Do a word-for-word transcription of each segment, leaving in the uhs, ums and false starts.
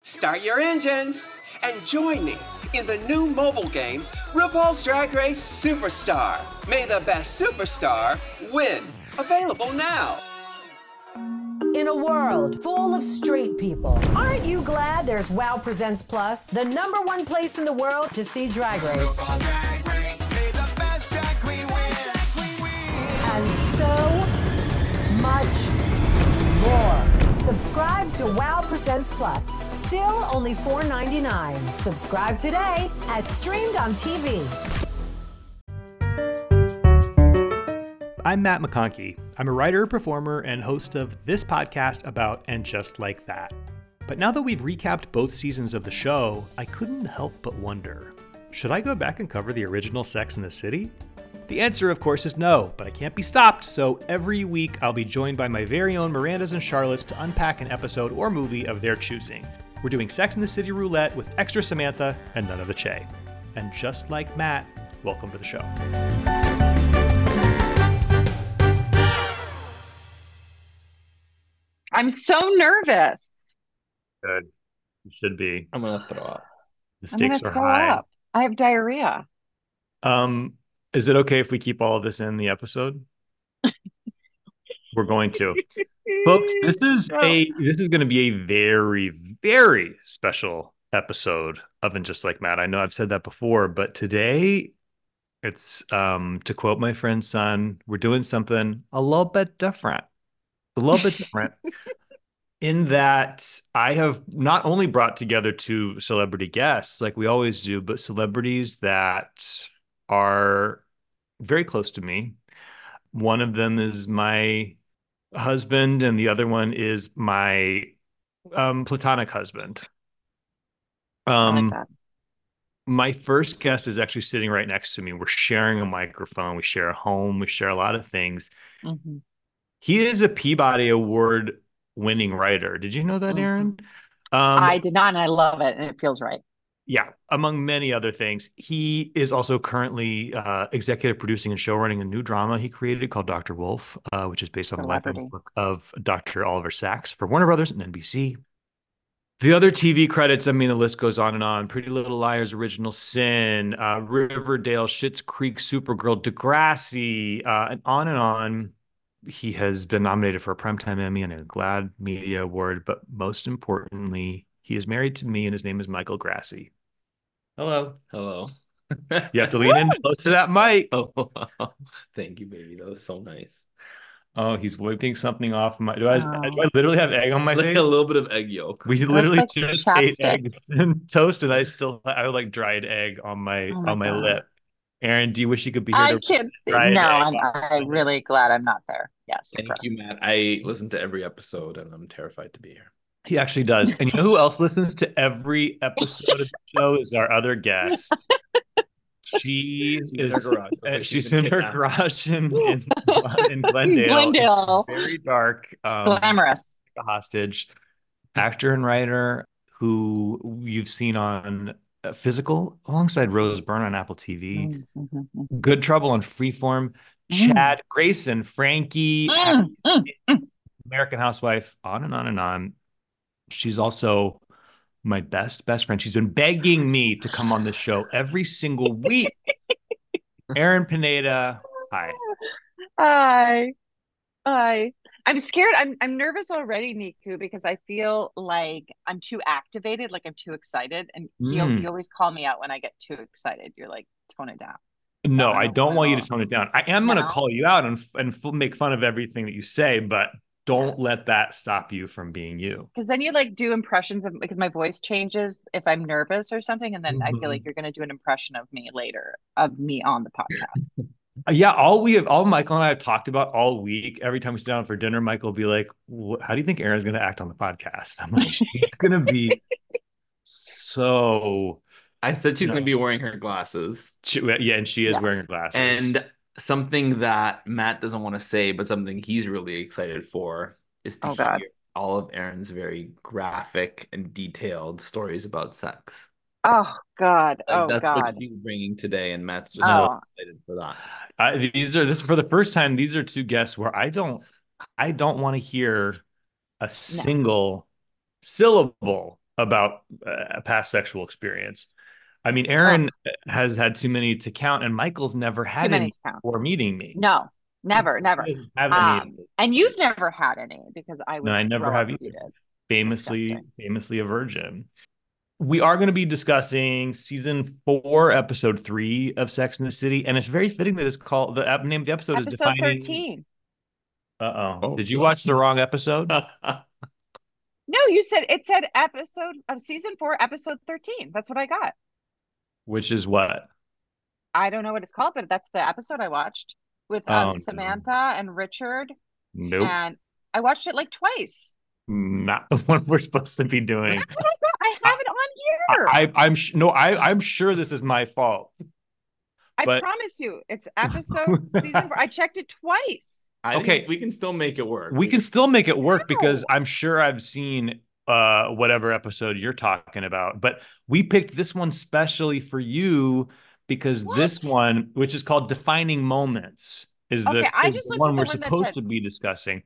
Start your engines and join me in the new mobile game, RuPaul's Drag Race Superstar. May the best superstar win. Available now. In a world full of straight people, aren't you glad there's WOW Presents Plus, the number one place in the world to see Drag Race? Drag Race, may the best drag queen win. And so much more. Subscribe to WOW Presents Plus. Still only four ninety-nine. Subscribe today as streamed on T V. I'm Matt McConkey. I'm a writer, performer, and host of this podcast about And Just Like That. But now that we've recapped both seasons of the show, I couldn't help but wonder, should I go back and cover the original Sex and the City? The answer, of course, is no, but I can't be stopped, so every week I'll be joined by my very own Mirandas and Charlottes to unpack an episode or movie of their choosing. We're doing Sex and the City roulette with extra Samantha and none of the Che. And just like Matt, welcome to the show. I'm so nervous. Good. You should be. I'm gonna throw up. The stakes I'm are throw high. Up. I have diarrhea. Um, is it okay if we keep all of this in the episode? We're going to. Folks, this is No. a this is going to be a very, very special episode of And Just Like Matt. I know I've said that before, but today it's um to quote my friend's son, we're doing something a little bit different. A little bit different. In that I have not only brought together two celebrity guests like we always do, but celebrities that are very close to me. One of them is my husband, and the other one is my um, platonic husband. Um, I like that. my first guest is actually sitting right next to me. We're sharing a microphone. We share a home. We share a lot of things. Mm-hmm. He is a Peabody Award winning writer. Did you know that, Aaron? Um, I did not, and I love it, and it feels right. Yeah, among many other things. He is also currently uh, executive producing and showrunning a new drama he created called Doctor Wolf, uh, which is based on the life Celebrity. and book of Doctor Oliver Sacks for Warner Brothers and N B C. The other T V credits, I mean, the list goes on and on. Pretty Little Liars, Original Sin, uh, Riverdale, Schitt's Creek, Supergirl, Degrassi, uh, and on and on. He has been nominated for a Primetime Emmy and a GLAAD Media Award, but most importantly, he is married to me, and his name is Michael Grassi. Hello. Hello. You have to lean in close to that mic. Oh, thank you, baby. That was so nice. Oh, he's wiping something off my. Do I, Oh. do I literally have egg on my Like face? a little bit of egg yolk. We literally like just chapstick. ate eggs and toast, and I still I have like dried egg on my, Oh my on my God. lip. Aaron, do you wish you could be here? I to can't see. try it No, egg I'm, off I'm my really glad I'm not there. Yes. Thank gross. you, Matt. I listened to every episode and I'm terrified to be here. He actually does. And you know who else listens to every episode of the show is our other guest. She She's in is her garage. uh, She's she's been in her kidnapped. garage in in, in Glendale. Glendale. It's very dark. Um, Glamorous. a hostage. Actor and writer who you've seen on uh, Physical alongside Rose Byrne on Apple T V. Mm, mhm, mhm. Good Trouble on Freeform. Mm. Chad Grayson, Frankie, Mm, mm, mm. American Housewife, on and on and on. She's also my best, best friend. She's been begging me to come on this show every single week. Erin Pineda, hi. Hi. Hi. I'm scared. I'm I'm nervous already, Niku, because I feel like I'm too activated, like I'm too excited. And you, Mm. you always call me out when I get too excited. You're like, tone it down. No, I I don't don't want you to know. tone it down. I am going to No. call you out and, and f- make fun of everything that you say, but don't let that stop you from being you. Because then you like do impressions of, because my voice changes if I'm nervous or something. And then I feel Mhm. like you're going to do an impression of me later, of me on the podcast. Uh, Yeah, all we have, all Michael and I have talked about all week. Every time we sit down for dinner, Michael will be like, "Wh- "How do you think Erin's going to act on the podcast?" I'm like, "She's going to be so." I said she's No. going to be wearing her glasses. She, yeah, and she is Yeah. wearing her glasses. And something that Matt doesn't want to say, but something he's really excited for is to Oh, God. hear all of Erin's very graphic and detailed stories about sex. Oh God. Like, Oh that's what God. she's bringing today, and Matt's just Oh. really excited for that. I, these are this for the first time. These are two guests where I don't, I don't want to hear a single syllable about uh, a past sexual experience. I mean, Oh, Aaron has had too many to count, and Michael's never too had many any to count. before meeting me. No, He never, never. doesn't have any. Um, and you've never had any because I No, would I never throw up have if either. you did. Famously, Disgusting. famously a virgin. We are going to be discussing season four, episode three of Sex and the City, and it's very fitting that it's called the ep- name of the episode is Episode defining. thirteen. Uh-oh. Oh, Did you God. watch the wrong episode? No, you said it said episode of season four, episode thirteen. That's what I got. Which is what? I don't know what it's called, but that's the episode I watched with Oh, um no. Samantha and Richard, Nope. and I watched it like twice. Not the one we're supposed to be doing. That's what I got. I have it on here. I, I I'm sh- no, I I'm sure this is my fault. I but- promise you, it's episode season four. I checked it twice. I Okay. didn't- we can still make it work. We can still make it work How? because I'm sure I've seen uh whatever episode you're talking about, but we picked this one specially for you because this What? one, which is called Defining Moments, is the, Okay, I is just the looked one at the we're one that supposed said- to be discussing.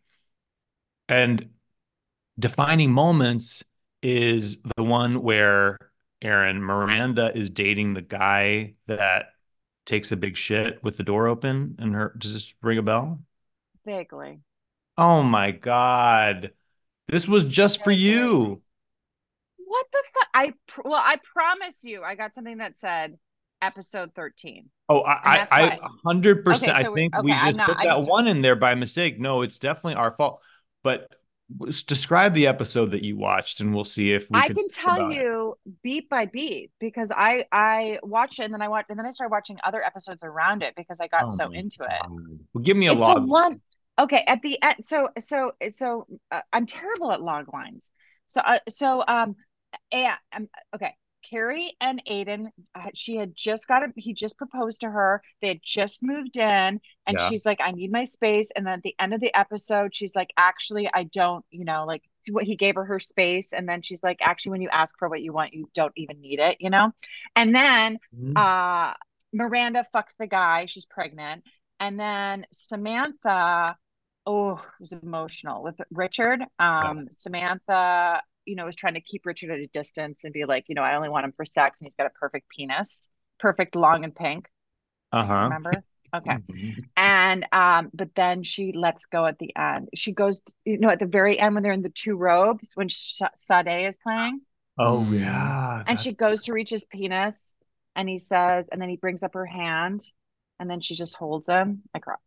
And Defining Moments is the one where Aaron Miranda is dating the guy that takes a big shit with the door open and her. Does this ring a bell? Vaguely. Oh my God. This was just for you. What the fuck? I pr- well, I promise you, I got something that said episode thirteen. Oh, And I, that's I, why- I hundred percent. Okay, I so we- think we okay, I'm just not- put I that just- one in there by mistake. No, it's definitely our fault. But s- describe the episode that you watched, and we'll see if we I can can talk tell about it. you beat by beat because I I watched it and then I watched and then I started watching other episodes around it because I got Oh so my into it. God. Well, give me a It's the log. one. Okay, at the end. So so so uh, I'm terrible at log lines. So uh, so um yeah um, okay. Carrie and Aiden, uh, she had just got a, he just proposed to her. They had just moved in, and Yeah. she's like, I need my space. And then at the end of the episode, she's like, actually, I don't, you know, like what he gave her her space. And then she's like, actually, when you ask for what you want, you don't even need it, you know? And then Mhm. uh Miranda fucked the guy, she's pregnant. And then Samantha, oh, it was emotional with Richard. Um, Samantha, you know, was trying to keep Richard at a distance and be like, you know, I only want him for sex, and he's got a perfect penis, perfect, long and pink. Uh-huh. Remember? Okay. Mhm. And um, but then she lets go at the end. She goes, to, you know, at the very end when they're in the two robes when Sh- Sade is playing, Oh Mm. yeah. and she goes to reach his penis, and he says, and then he brings up her hand, and then she just holds him. I cry.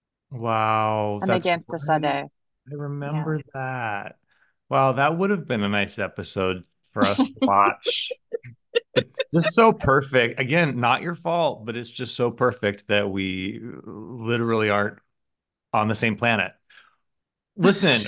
Wow. And they that's dance to right. Sade. I remember that. Wow, that would have been a nice episode for us to watch. It's just so perfect. Again, not your fault, but it's just so perfect that we literally aren't on the same planet. Listen,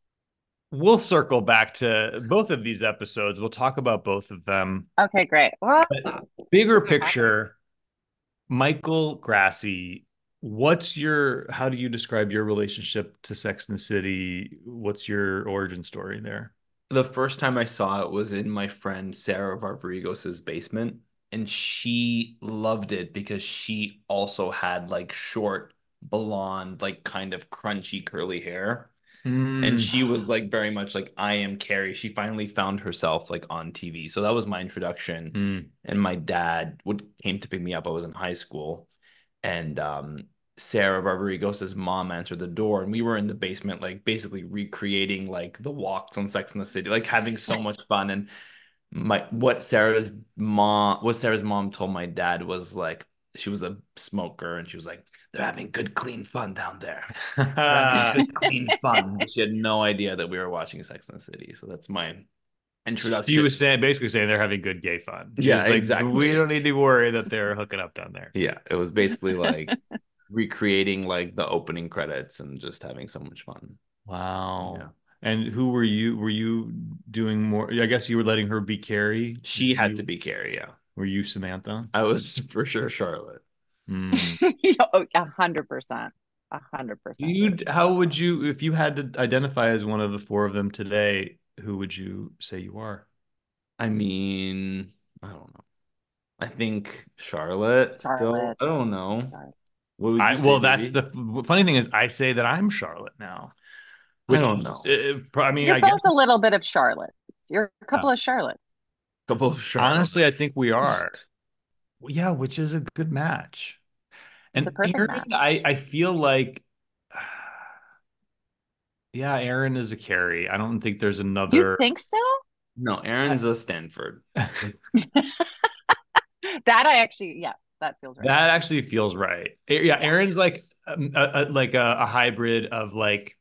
we'll circle back to both of these episodes. We'll talk about both of them. Okay, great. Well, But bigger picture, Michael Grassi, what's your, how do you describe your relationship to Sex and the City? What's your origin story there? The first time I saw it was in my friend Sarah Varvarigos's basement, and she loved it because she also had like short, blonde, like kind of crunchy curly hair. Mm. And she was like very much like I am Carrie. She finally found herself like on T V. So that was my introduction. Mm. And my dad would came to pick me up. I was in high school, and um Sarah Varvarigos's mom answered the door, and we were in the basement, like basically recreating like the walks on Sex and the City, like having so much fun. And my what Sarah's mom, what Sarah's mom told my dad was like she was a smoker, and she was like, "They're having good, clean fun down there. They're having good, clean fun." She had no idea that we were watching Sex and the City. So that's my introduction. She was saying, basically saying they're having good gay fun. She Yeah, was like, exactly. We don't need to worry that they're hooking up down there. Yeah, it was basically like recreating like the opening credits and just having so much fun. Wow. Yeah. And who were you? Were you doing more? I guess you were letting her be Carrie. She had You- to be Carrie, yeah. Were you Samantha? I was for sure Charlotte. Mm. oh, a hundred percent, a hundred percent. You, how would you, if you had to identify as one of the four of them today, who would you say you are? I mean, I don't know. I think Charlotte, still. Charlotte. I don't know. Charlotte. What would you I, say, well, that's Vivi? the funny thing is, I say that I'm Charlotte now. I don't know. Uh, pro- I mean, You're I both guess a little bit of Charlotte. You're a couple of Charlottes. Couple of Charlottes. Honestly, I think we are. Yeah, which is a good match. It's a And perfect Aaron, match. I, I feel like, yeah, Aaron is a carry. I don't think there's You another. think so? No, Aaron's a Stanford. That I actually, yeah, that feels right. That actually feels right. Yeah, Aaron's like um, a, a, like a, a hybrid of like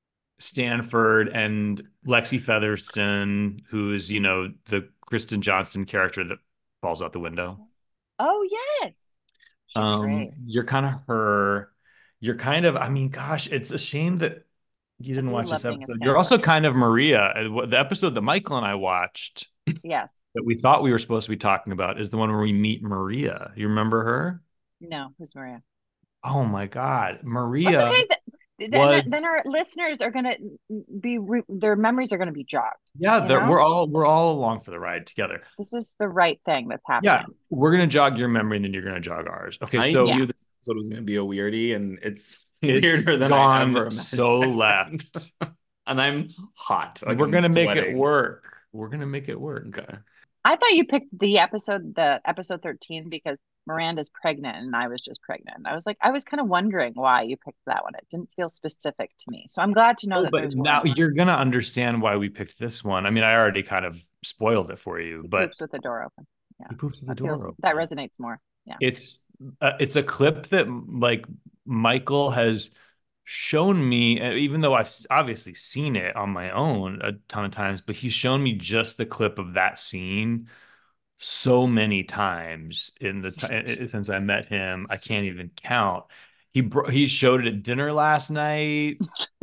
Stanford and Lexi Featherston, who's, you know, the Kristen Johnston character that falls out the window. Oh, yes. She's Um, great. you're kind of her. You're kind of, I mean, gosh, it's a shame that you I didn't do watch love this being a episode. You're also Stanford. kind of Maria. Uh, The episode that Michael and I watched Yes. that we thought we were supposed to be talking about is the one where we meet Maria. You remember her? No, who's Maria? Oh my God. That's Maria okay. Th- Then, was, then our listeners are gonna be re- their memories are gonna be jogged. yeah, You that know? we're all we're all along for the ride together. This is the right thing that's Yeah, happening. we're gonna jog your memory and then you're gonna jog ours. Okay, I so knew this episode was going to be a weirdie, and it's, it's weirder than I gone ever imagined. so left. And I'm hot. Like, We're I'm gonna make it sweating. work. We're gonna make it work. Okay. I thought you picked the episode, the episode thirteen, because Miranda's pregnant and I was just pregnant. I was like, I was kind of wondering why you picked that one. It didn't feel specific to me. So I'm glad to know Oh, that but there's now one. you're gonna understand why we picked this one. I mean, I already kind of spoiled it for you, He but poops with the door open. Yeah. he poops with the That door feels, open. that resonates more. Yeah. It's uh, it's a clip that like Michael has shown me, uh, even though I've s- obviously seen it on my own a ton of times, but he's shown me just the clip of that scene so many times in the time since I met him. I can't even count. He bro- he showed it at dinner last night.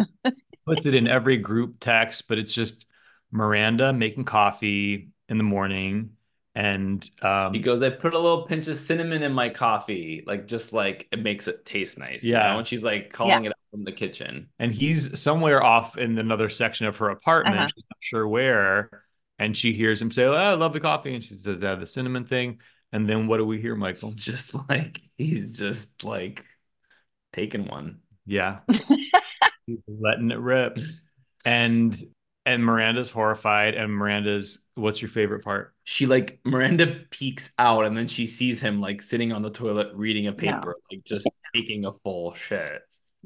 Puts it in every group text, but it's just Miranda making coffee in the morning, and um, He goes, I put a little pinch of cinnamon in my coffee, like just like it makes it taste nice. You Yeah. know? And she's like calling it out from the kitchen. and he's somewhere off in another section of her apartment. Uh-huh. She's not sure where, and she hears him say, "Oh, I love the coffee," and she says, "Yeah, the cinnamon thing." And then what do we hear, Michael? Just like he's just like taking one. Yeah, he's letting it rip, and and Miranda's horrified, and Miranda's, what's your favorite part? She like Miranda peeks out and then she sees him like sitting on the toilet reading a paper, like just taking a full shit.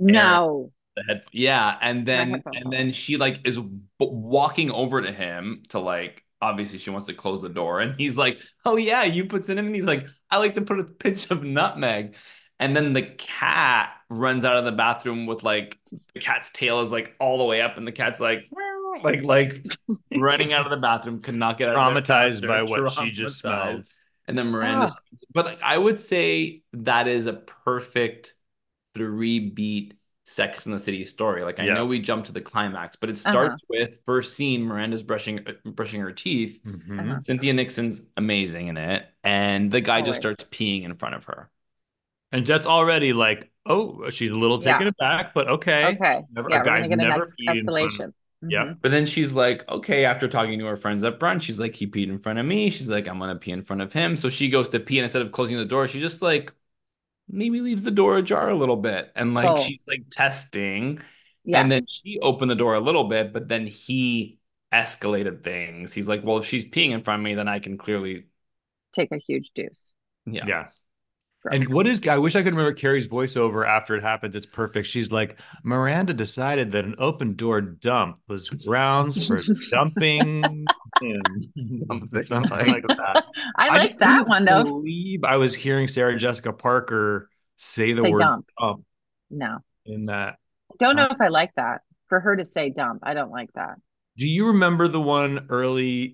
No. The head, yeah, and then headphone and fell then she like is w- walking over to him to like obviously she wants to close the door, and he's like, "Oh yeah, you put cinnamon." He's like, "I like to put a pinch of nutmeg," and then the cat runs out of the bathroom with like the cat's tail is like all the way up, and the cat's like like like running out of the bathroom, could not get out of there Traumatized by faster, what she just traumatized. smelled. And then Miranda, Ah. but like I would say that is a perfect three beat Sex in the City story. Like I Yeah. know we jumped to the climax, but it starts with first scene, Miranda's brushing uh, brushing her teeth. Mhm. Uh-huh. Cynthia Nixon's amazing in it, and the guy just Always. starts peeing in front of her. And Jet's already like, oh, she's a little Yeah. taken aback, but okay. Okay. Never, Yeah, a we're gonna guy's get an never ex- peed in front of- escalation. Yeah. Mhm. But then she's like, okay, after talking to her friends at brunch, she's like, he peed in front of me. She's like, I'm gonna pee in front of him. So she goes to pee, and instead of closing the door, she just like maybe leaves the door ajar a little bit. And like Oh. she's like testing. Yes. And then she opened the door a little bit, but then he escalated things. He's like, well, if she's peeing in front of me, then I can clearly, Take a huge deuce. yeah. Yeah. Gross. And what is, I wish I could remember Carrie's voiceover after it happened. It's perfect. She's like, Miranda decided that an open door dump was grounds for dumping him. Something Something like like that. I I like just that couldn't one though. believe I was hearing Sarah Jessica Parker say the Say word dump. dump No. in that. Don't know Uh, if I like that. For her to say dump, I don't like that. Do you remember the one early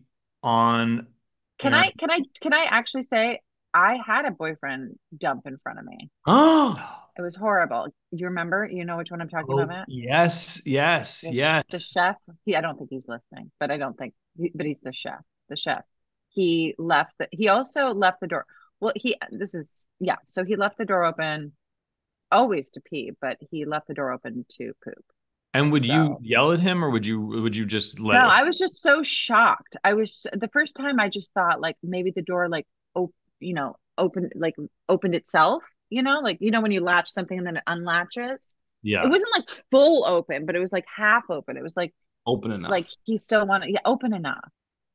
on? Can Aaron? I can I can I actually say I had a boyfriend dump in front of me. Oh, It was horrible. Do you remember? You know which one I'm talking Oh, about, Matt? yes, yes, The, sh- yes. the chef. He, I don't think he's listening, but I don't think, he- but he's the chef. The chef. He left. The, he also left the door. Well, he. This is yeah. So he left the door open, always to pee, but he left the door open to poop. And would you So- yell at him, or would you would you just let No, it? I was just so shocked. I was the first time I just thought like maybe the door like op you know, opened like opened itself, you know, like you know when you latch something and then it unlatches. Yeah. It wasn't like full open, but it was like half open. It was like open enough. like he still wanted yeah, open enough.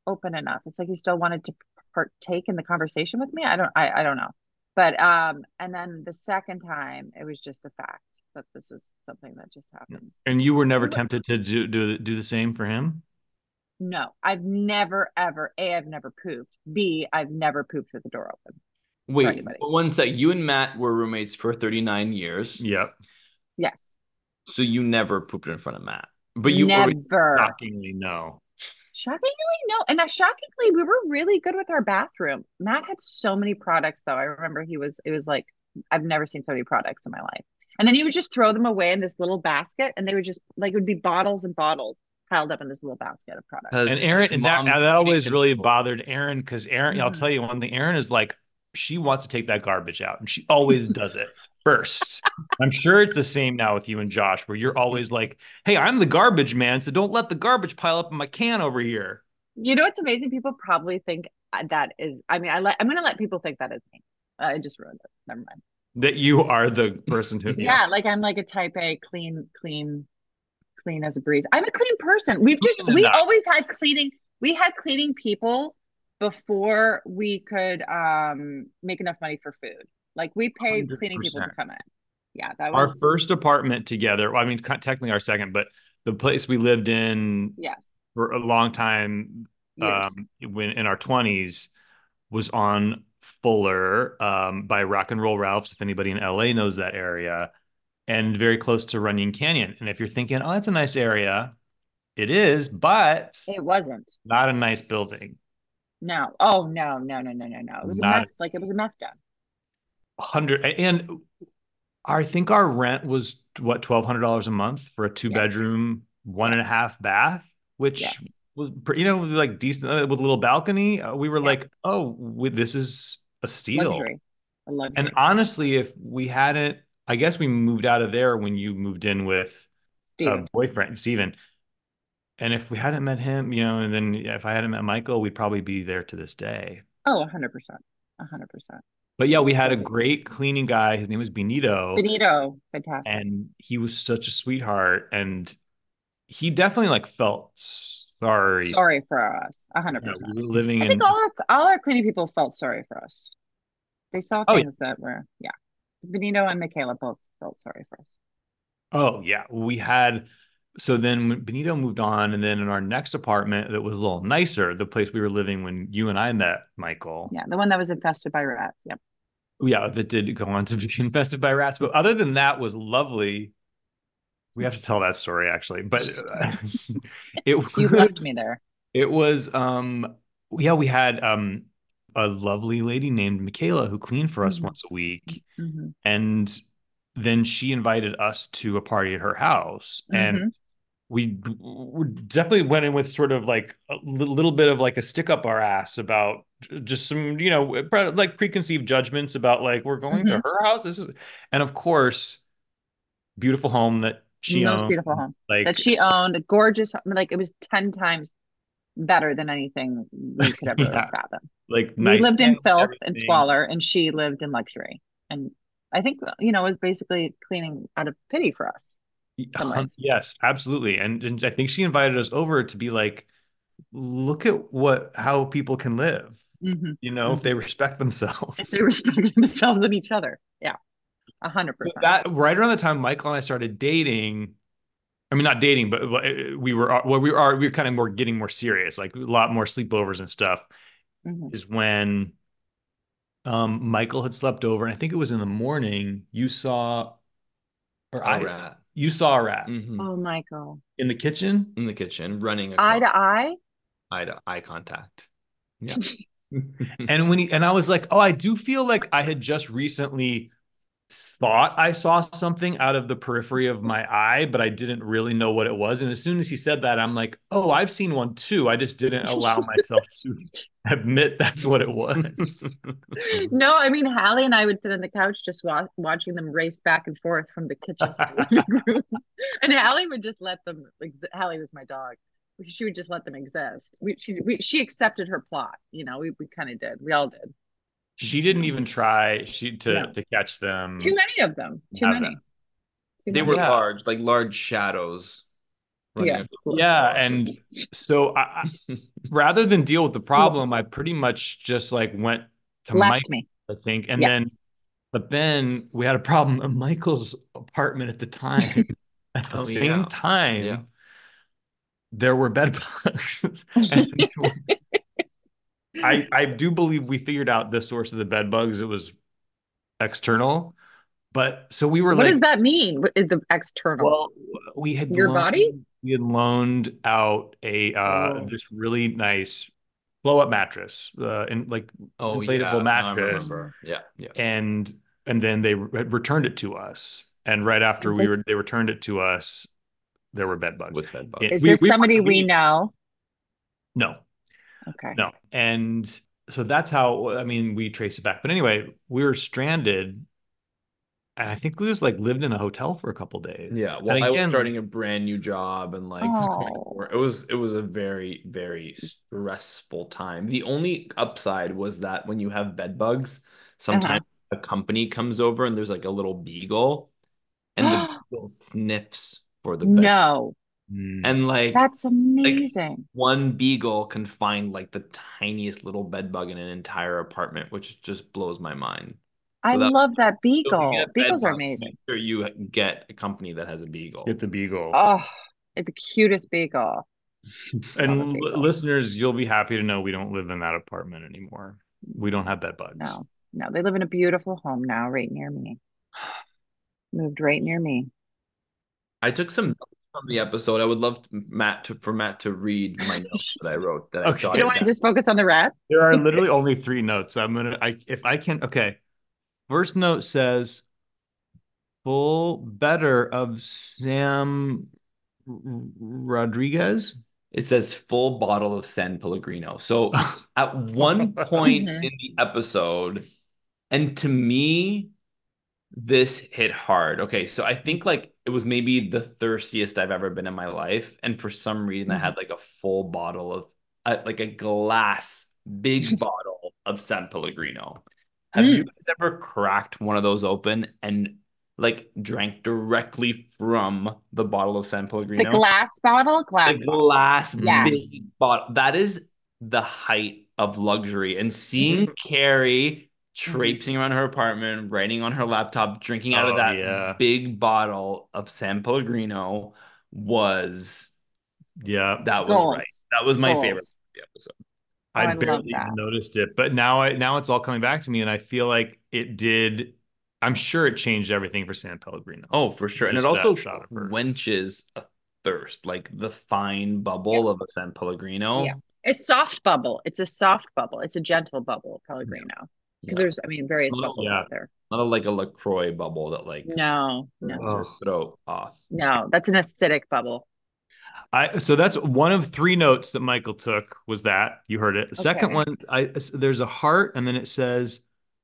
open enough. It's like he still wanted to partake in the conversation with me. I don't I, I don't know. But um and then the second time it was just a fact that this is something that just happened. And you were never tempted to do do, do the same for him? No, I've never ever A, I've never pooped. B, I've never pooped with the door open. Wait, anybody. one sec. You and Matt were roommates for thirty-nine years. Yep. Yes. So you never pooped in front of Matt. But you never. Shockingly, no. Shockingly, no. And uh, shockingly, we were really good with our bathroom. Matt had so many products, though. I remember he was, it was like, I've never seen so many products in my life. And then he would just throw them away in this little basket, and they would just, like, it would be bottles and bottles piled up in this little basket of products. Has- And Aaron, his and that, mom's that always making- really bothered Aaron because Aaron, I'll Mhm. tell you one thing, Aaron is like, she wants to take that garbage out, and she always does it first. I'm sure it's the same now with you and Josh, where you're always like, hey, I'm the garbage man, so don't let the garbage pile up in my can over here. You know what's amazing? People probably think that is, I mean, I let, I'm going to let people think that is me. I just ruined it. Never mind. That you are the person who, Yeah, like I'm like a type A, clean, clean, clean as a breeze. I'm a clean person. We've just, Clean we enough. always had cleaning, we had cleaning people before we could um make enough money for food. Like we paid cleaning people to one hundred percent. come in. Yeah, that our was first apartment together. Well, I mean, technically our second, but the place we lived in yes. for a long time, Years. um, when in our twenties, was on Fuller, um, by Rock and Roll Ralph's, if anybody in L A knows that area, and very close to Runyon Canyon. And if you're thinking, oh, that's a nice area, it is, but It wasn't. not a nice building. No. Oh no, no, no, no, no, no. It was Not- a meth, like it was a meth den. Hundred and I think our rent was what twelve hundred dollars a month for a two Yeah. bedroom, one and a half bath, which Yes. was pre- you know was like decent, uh, with a little balcony. Uh, we were Yeah. like, oh, we, this is a steal. Luxury. A luxury. And honestly, if we hadn't, I guess we moved out of there when you moved in with Steven. a boyfriend, Steven. And if we hadn't met him, you know, and then if I hadn't met Michael, we'd probably be there to this day. Oh, a hundred percent. A hundred percent. But yeah, we had a great cleaning guy. His name was Benito. Benito, fantastic. And he was such a sweetheart. And he definitely like felt sorry. Sorry for us. A hundred You know, percent. we were living I in, think all our all our cleaning people felt sorry for us. They saw Oh, yeah. things that were, yeah. Benito and Michaela both felt sorry for us. oh yeah, we had, so then when Benito moved on, and then in our next apartment that was a little nicer, the place we were living when you and I met, Michael. Yeah, the one that was infested by rats. Yep. Yeah, that did go on to be infested by rats. But other than that, was lovely. We have to tell that story actually, but uh, it was, You left me there. it was, um, yeah, we had um a lovely lady named Michaela who cleaned for us Mhm. once a week, hmm and then she invited us to a party at her house, and Mhm. we, we definitely went in with sort of like a li- little bit of like a stick up our ass about just some, you know, pre- like preconceived judgments about like, we're going to her house. This is, and of course, beautiful home that she Most owned. beautiful home Like, that she owned. A gorgeous, like it was ten times better than anything we could ever Yeah. fathom. like We nice. lived in and filth and everything. squalor, and she lived in luxury. And I think, you know, it was basically cleaning out of pity for us. some Um, ways. yes, absolutely. And, and I think she invited us over to be like, look at what, how people can live, Mhm. you know, if they respect themselves. If they respect themselves and each other. Yeah. A hundred But percent. that right around the time Michael and I started dating, I mean, not dating, but uh, we were, well, we were, we were kind of more getting more serious, like a lot more sleepovers and stuff, Mhm. is when um, Michael had slept over. And I think it was in the morning, you saw, or A I, rat. you saw a rat Mhm. Oh, Michael. in the kitchen. In the kitchen, running Eye across, to eye. eye to eye contact. Yeah. And when he, and I was like, oh, I do feel like I had just recently thought I saw something out of the periphery of my eye, but I didn't really know what it was. And as soon as he said that, I'm like, oh, I've seen one too. I just didn't allow myself to admit that's what it was. No, I mean, Hallie and I would sit on the couch just wa- watching them race back and forth from the kitchen to the living room. And Hallie would just let them, like, Hallie was my dog. She would just let them exist. We, she, we, she accepted her plot. You know, we, we kind of did. We all did. She didn't even try she to, No. to catch them. Too many of them. Too Have many. them. Too They many. were Yeah. large, like large shadows. running Yeah. across. Yeah, and so I, I- rather than deal with the problem, I pretty much just like went to Mike, Left me. I think, and then Yes. but then we had a problem at Michael's apartment at the time. At the Oh, same yeah. time, Yeah. there were bed bugs, and so I I do believe we figured out the source of the bed bugs. It was external, but so we were What does like, that mean? What is the external? well, we had Your body? loaned we had loaned out a uh Oh. this really nice blow up mattress, uh, and like Oh, inflatable yeah. Now I mattress, remember. Yeah. Yeah. and and then they re- returned it to us, and right after Is we this, were they returned it to us, there were bed bugs. With bed bugs. It, is we this we somebody we we know? no Okay. no, and so that's how I mean we trace it back. But anyway, we were stranded, and I think we just like lived in a hotel for a couple days. Yeah, And well, I was again, starting a brand new job and like was going to Oh. work. It was it was a very, very stressful time. The only upside was that when you have bed bugs, sometimes a company comes over and there's like a little beagle, and the beagle sniffs for the bed. No, mm, And like that's like amazing. one beagle can find like the tiniest little bed bug in an entire apartment, which just blows my mind. I So that love that so if you beagle. get bed Beagles are bugs, amazing. make sure you get a company that has a beagle. get the beagle. Oh, it's the cutest beagle. Love a And l- beagle. listeners, you'll be happy to know we don't live in that apartment anymore. We don't have bed bugs. No, no, they live in a beautiful home now, right near me. Moved right near me. I took some notes from the episode. I would love to, Matt to for Matt to read my notes that I wrote that I Okay. You jotted don't want to down. just focus on the rat? There are literally only three notes. I'm gonna I if I can okay. First note says full better of Sam R- Rodriguez. It says full bottle of San Pellegrino. So at one point Mhm. in the episode, and to me, this hit hard. Okay, so I think like it was maybe the thirstiest I've ever been in my life, and for some reason I had like a full bottle of uh, like a glass, big bottle of San Pellegrino. Have you Mm. guys ever cracked one of those open and like drank directly from the bottle of San The Pellegrino? glass bottle? Glass The bottle. glass Yes. big bottle. That is the height of luxury. And seeing Carrie traipsing around her apartment, writing on her laptop, drinking out of Oh, that yeah. big bottle of San Pellegrino was Yeah. that was Goals. right. That was my favorite Goals. of the episode. Oh, I I love barely that. even noticed it, but now I now it's all coming back to me, and I feel like it did. I'm sure it changed everything for San Pellegrino. Oh, for sure. And it Just that also shot of her. quenches a thirst, like the fine bubble of a San Pellegrino. Yeah. It's soft bubble. It's a soft bubble. It's a gentle bubble, Pellegrino. Because Yeah. there's, I mean, various Little- bubbles yeah. out there. Not a, like a LaCroix bubble that like No, no, turns your Ugh. throat off. no. That's an acidic bubble. I so that's one of three notes that Michael took was that you heard it. The second Okay. one, I there's a heart, and then it says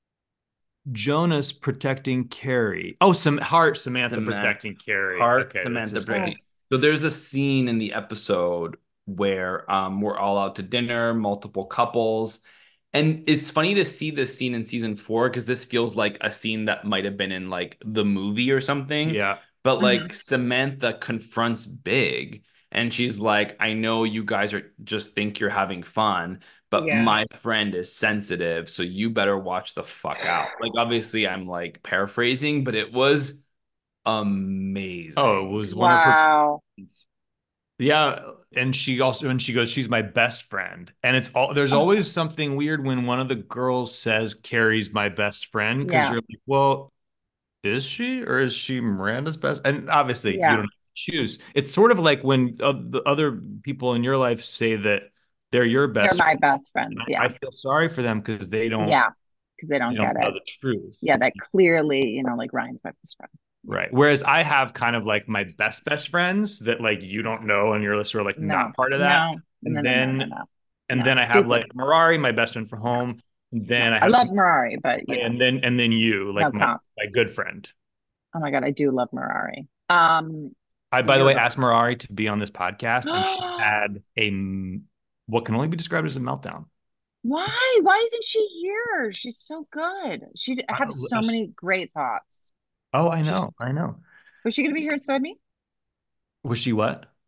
Jonas protecting Carrie. Oh, some heart Samantha Samantha- protecting Carrie. Heart Okay, that's Samantha his Brady. name. So there's a scene in the episode where um we're all out to dinner, multiple couples. And it's funny to see this scene in season four because this feels like a scene that might have been in like the movie or something. Yeah. But like Mhm. Samantha confronts Big and she's like, I know you guys are just think you're having fun, but Yeah. my friend is sensitive, so you better watch the fuck out. Like obviously I'm like paraphrasing, but it was amazing. Oh, it was one of her. Wow. Yeah, and she also and she goes, she's my best friend, and it's all there's Oh. always something weird when one of the girls says Carrie's my best friend because Yeah. you're like, well, is she or is she Miranda's best? And obviously, Yeah. you don't choose. It's sort of like when uh, the other people in your life say that they're your They're best my friend. best friends. And I, Yeah. I feel sorry for them because they don't. Yeah. Because they They don't don't get know it. the truth. Yeah, that clearly, you know, like Ryan's my best friend. Right. Whereas I have kind of like my best best friends that like you don't know and you're sort of like No. not part of that. No. And No, no, no, then no, no. and No. then I have Stupid. like Mirari, my best friend from home. And then I I have love some- Mirari, but you know, and then and then you, like No my, comp. my good friend. oh my God, I do love Mirari. Um, I by the way asked Yours. Mirari to be on this podcast and she had a m- what can only be described as a meltdown. why? Why isn't she here? She's so good. She Uh, had so let's- many great thoughts. Oh, I know. I know. Was she going to be here instead of me? Was she what?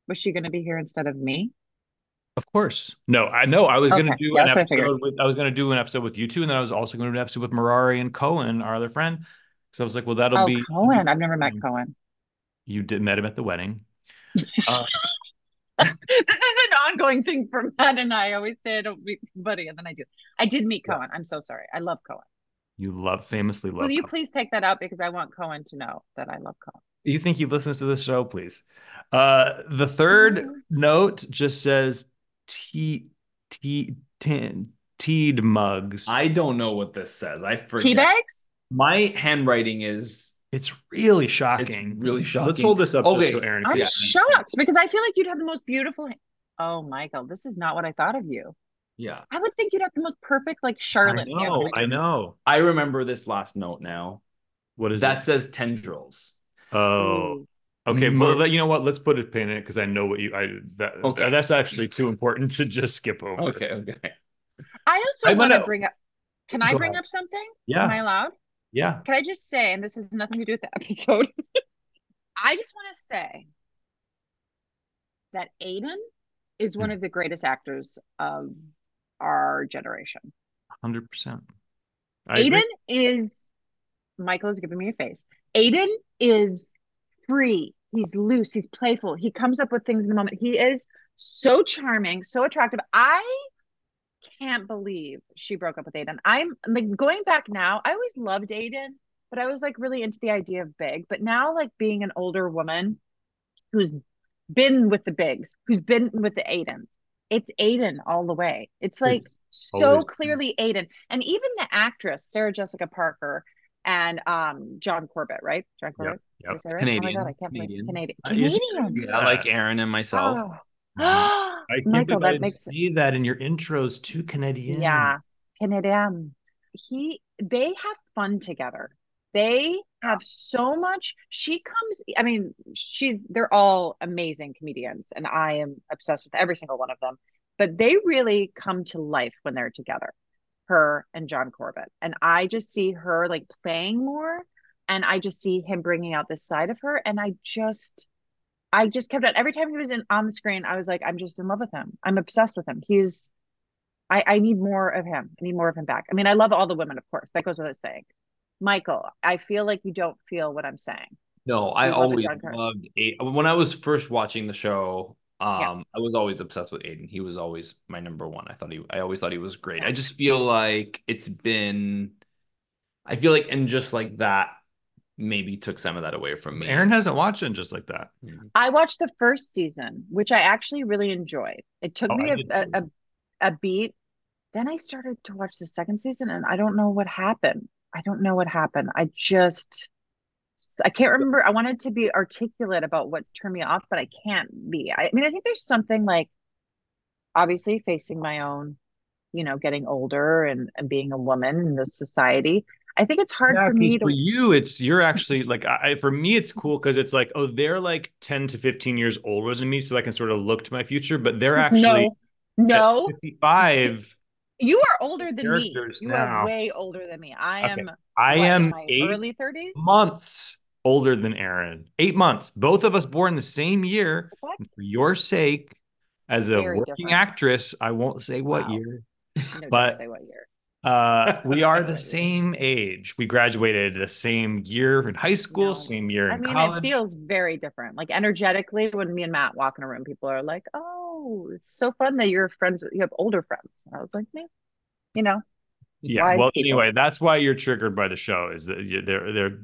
Was she going to be here instead of me? Of course. No, I know I was going to Okay. do Yeah, an that's what I figured. episode with I was going to do an episode with you two, and then I was also going to do an episode with Mirari and Cohen, our other friend. So I was like, well, that'll Oh, be Cohen. I've never met Cohen. you did met him at the wedding. Uh, This is an ongoing thing for Matt and I. I always say I don't meet somebody, and then I do. I did meet Cohen. I'm so sorry. I love Cohen. you love famously love Will you Cohen. please take that out because I want Cohen to know that I love Cohen. You think he listens to this show, please? Uh, the third Mhm. note just says tea tea tin teed mugs. I don't know what this says. I forget. Tea bags? My handwriting is It's really it's shocking. really shocking. Let's hold this up Okay. just so Aaron I'm can Yeah. shocked because I feel like you'd have the most beautiful. Oh, Michael, this is not what I thought of you. Yeah. I would think you'd have the most perfect, like I Charlotte. know, handwriting. I know. I remember this last note now. What is That it? says tendrils. Oh, Ooh. okay. Mer- Well, you know what? Let's put a pin in it because I know what you. I that Okay. that's actually too important to just skip over. Okay, okay. I also I'm want to gonna- bring up. Can I Go bring ahead. up something? Yeah. Am I allowed? Yeah. Can I just say, and this has nothing to do with the episode, I just want to say that Aiden is one Hmm. of the greatest actors of our generation. Hundred percent. I Aiden agree. is, Michael is giving me a face. Aiden is free. He's loose. He's playful. He comes up with things in the moment. He is so charming, so attractive. I can't believe she broke up with Aiden. I'm like going back now. I always loved Aiden, but I was like really into the idea of Big. But now, like being an older woman who's been with the Bigs, who's been with the Aidens, it's Aiden all the way. It's like It's so always- clearly Aiden. And even the actress, Sarah Jessica Parker and um John Corbett, right? John Corbett. Yep. Is that right? Canadian. Oh my God, I can't Canadian. believe Canadian. Uh, is- Canadian. Yeah, like Aaron and myself. Oh. I can't Michael, believe I that didn't makes see that in your intros to Canadian. yeah, Canadian. He they have fun together. They have so much. She comes, I mean, she's they're all amazing comedians, and I am obsessed with every single one of them. But they really come to life when they're together, her and John Corbett. And I just see her like playing more, and I just see him bringing out this side of her. And I just I just kept on every time he was in on the screen, I was like, I'm just in love with him. I'm obsessed with him. He's I, I need more of him. I need more of him back. I mean, I love all the women, of course. That goes without saying. Michael, I feel like you don't feel what I'm saying. No, I You love a always John Corbett. loved Aiden. When I was first watching the show, um, Yeah. I was always obsessed with Aiden. He was always my number one. I thought he, I always thought he was great. Yeah. I just feel like it's been, I feel like, and just like that, maybe took some of that away from me. Aaron hasn't watched it just like that. I watched the first season, which I actually really enjoyed. It took Oh, me I a, did a, too. a, a beat. Then I started to watch the second season, and I don't know what happened. I don't know what happened. I just, I can't remember. I wanted to be articulate about what turned me off, but I can't be. I, I mean, I think there's something like, obviously facing my own, you know, getting older and, and being a woman in this society. I think it's hard Yeah, for 'cause me for to, you, it's you're actually like I for me, it's cool because it's like, oh, they're like ten to fifteen years older than me, so I can sort of look to my future, but they're actually no, no, at fifty-five. you are older than me. Characters You now. are way older than me. I Okay. am, I what, in am my eight early thirties. months older than Aaron. Eight months. Both of us born the same year. What? And for your sake, as a Very working different. actress, I won't say what Wow. year. No, But- don't say what year. Uh, we are the same age. We graduated the same year in high school, No. same year I in mean, college. it feels very different. Like energetically, when me and Matt walk in a room, people are like, "Oh, it's so fun that you're friends with, you have older friends." And I was like, "Man, you know, Yeah. wise Well, people." anyway, that's why you're triggered by the show. Is that you- they're they're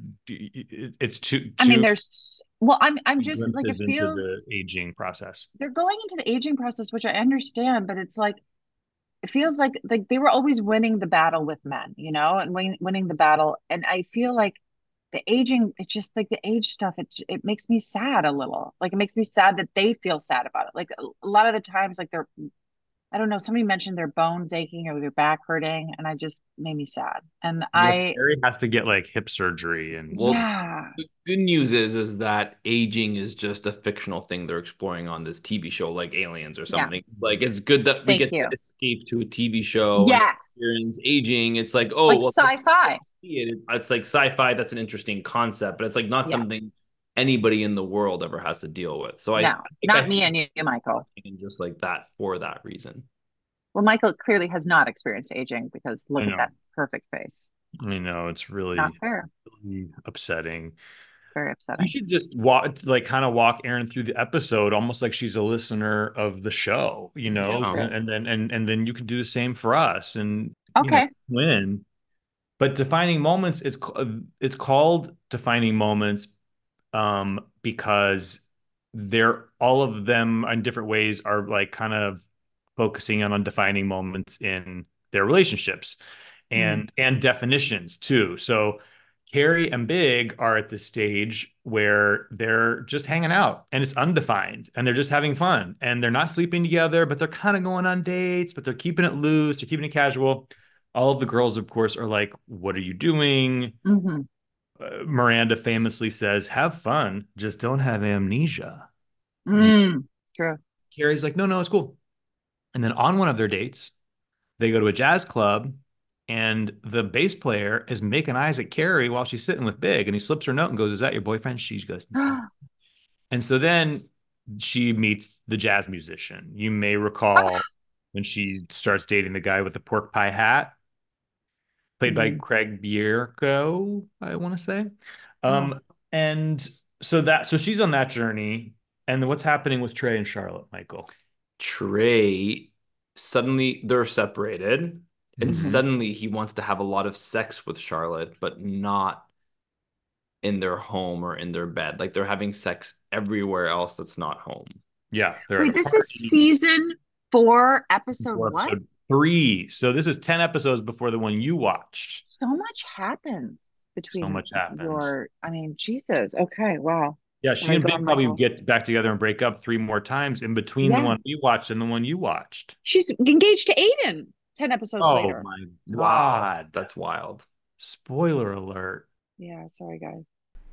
it's too. I mean, too there's well, I'm I'm just like it glimpses into feels the aging process. they're going into the aging process, which I understand, but it's like it feels like like they were always winning the battle with men, you know, and win, winning the battle. And I feel like the aging, it's just like the age stuff. It it makes me sad a little. Like it makes me sad that they feel sad about it. Like a, a lot of the times, like they're, I don't know, somebody mentioned their bones aching or their back hurting, and I just made me sad. And I, Harry has to get like hip surgery and Well, yeah, The good news is is that aging is just a fictional thing they're exploring on this T V show, like Aliens or something. Like it's good that we Thank get you. to escape to a T V show. and yes, experience aging. It's like, oh, like well, sci-fi. see it. It's like sci-fi. That's an interesting concept, but it's like not Yeah. something anybody in the world ever has to deal with. So I, I No, think I not me think and you, Michael. it's just like that for that reason. Well, Michael clearly has not experienced aging because I look at know. that perfect face. I know it's Not really, fair. really upsetting. Very You upsetting. should just walk, like, kind of walk Erin through the episode, almost like she's a listener of the show, you know, Yeah. and, and then and and then you can do the same for us, and you know, Okay. win. But defining moments, it's ca- it's called defining moments, um, because they're all of them in different ways are like kind of focusing on on defining moments in their relationships Mhm. and and definitions too. So Carrie and Big are at the stage where they're just hanging out and it's undefined and they're just having fun and they're not sleeping together, but they're kind of going on dates, but they're keeping it loose, they're keeping it casual. All of the girls, of course, are like, "What are you doing?" Mhm. Uh, Miranda famously says, "Have fun, just don't have amnesia." And Mm. True. Carrie's like, "No, no, it's cool." And then on one of their dates, they go to a jazz club, and the bass player is making eyes at Carrie while she's sitting with Big, and he slips her note and goes, "Is that your boyfriend?" She goes, "No." And so then she meets the jazz musician. You may recall when she starts dating the guy with the pork pie hat, played by Mhm. Craig Bierko, I want to say. Oh. Um, and so that so she's on that journey. And then what's happening with Trey and Charlotte, Michael? Trey, suddenly they're separated, and Mhm. suddenly he wants to have a lot of sex with Charlotte, but not in their home or in their bed. Like they're having sex everywhere else that's not home. Yeah, they're at Wait, a this is party season four, episode for what? episode three. So this is ten episodes before the one you watched. So much happens So between much happens. your, I mean, Jesus. Okay, wow. Yeah, Oh she my and God, Big probably Michael. get back together and break up three more times in between the Yeah. one we watched and the one you watched. She's engaged to Aiden ten episodes Oh later. my Wow, God. that's wild. Spoiler alert. Yeah, sorry, guys.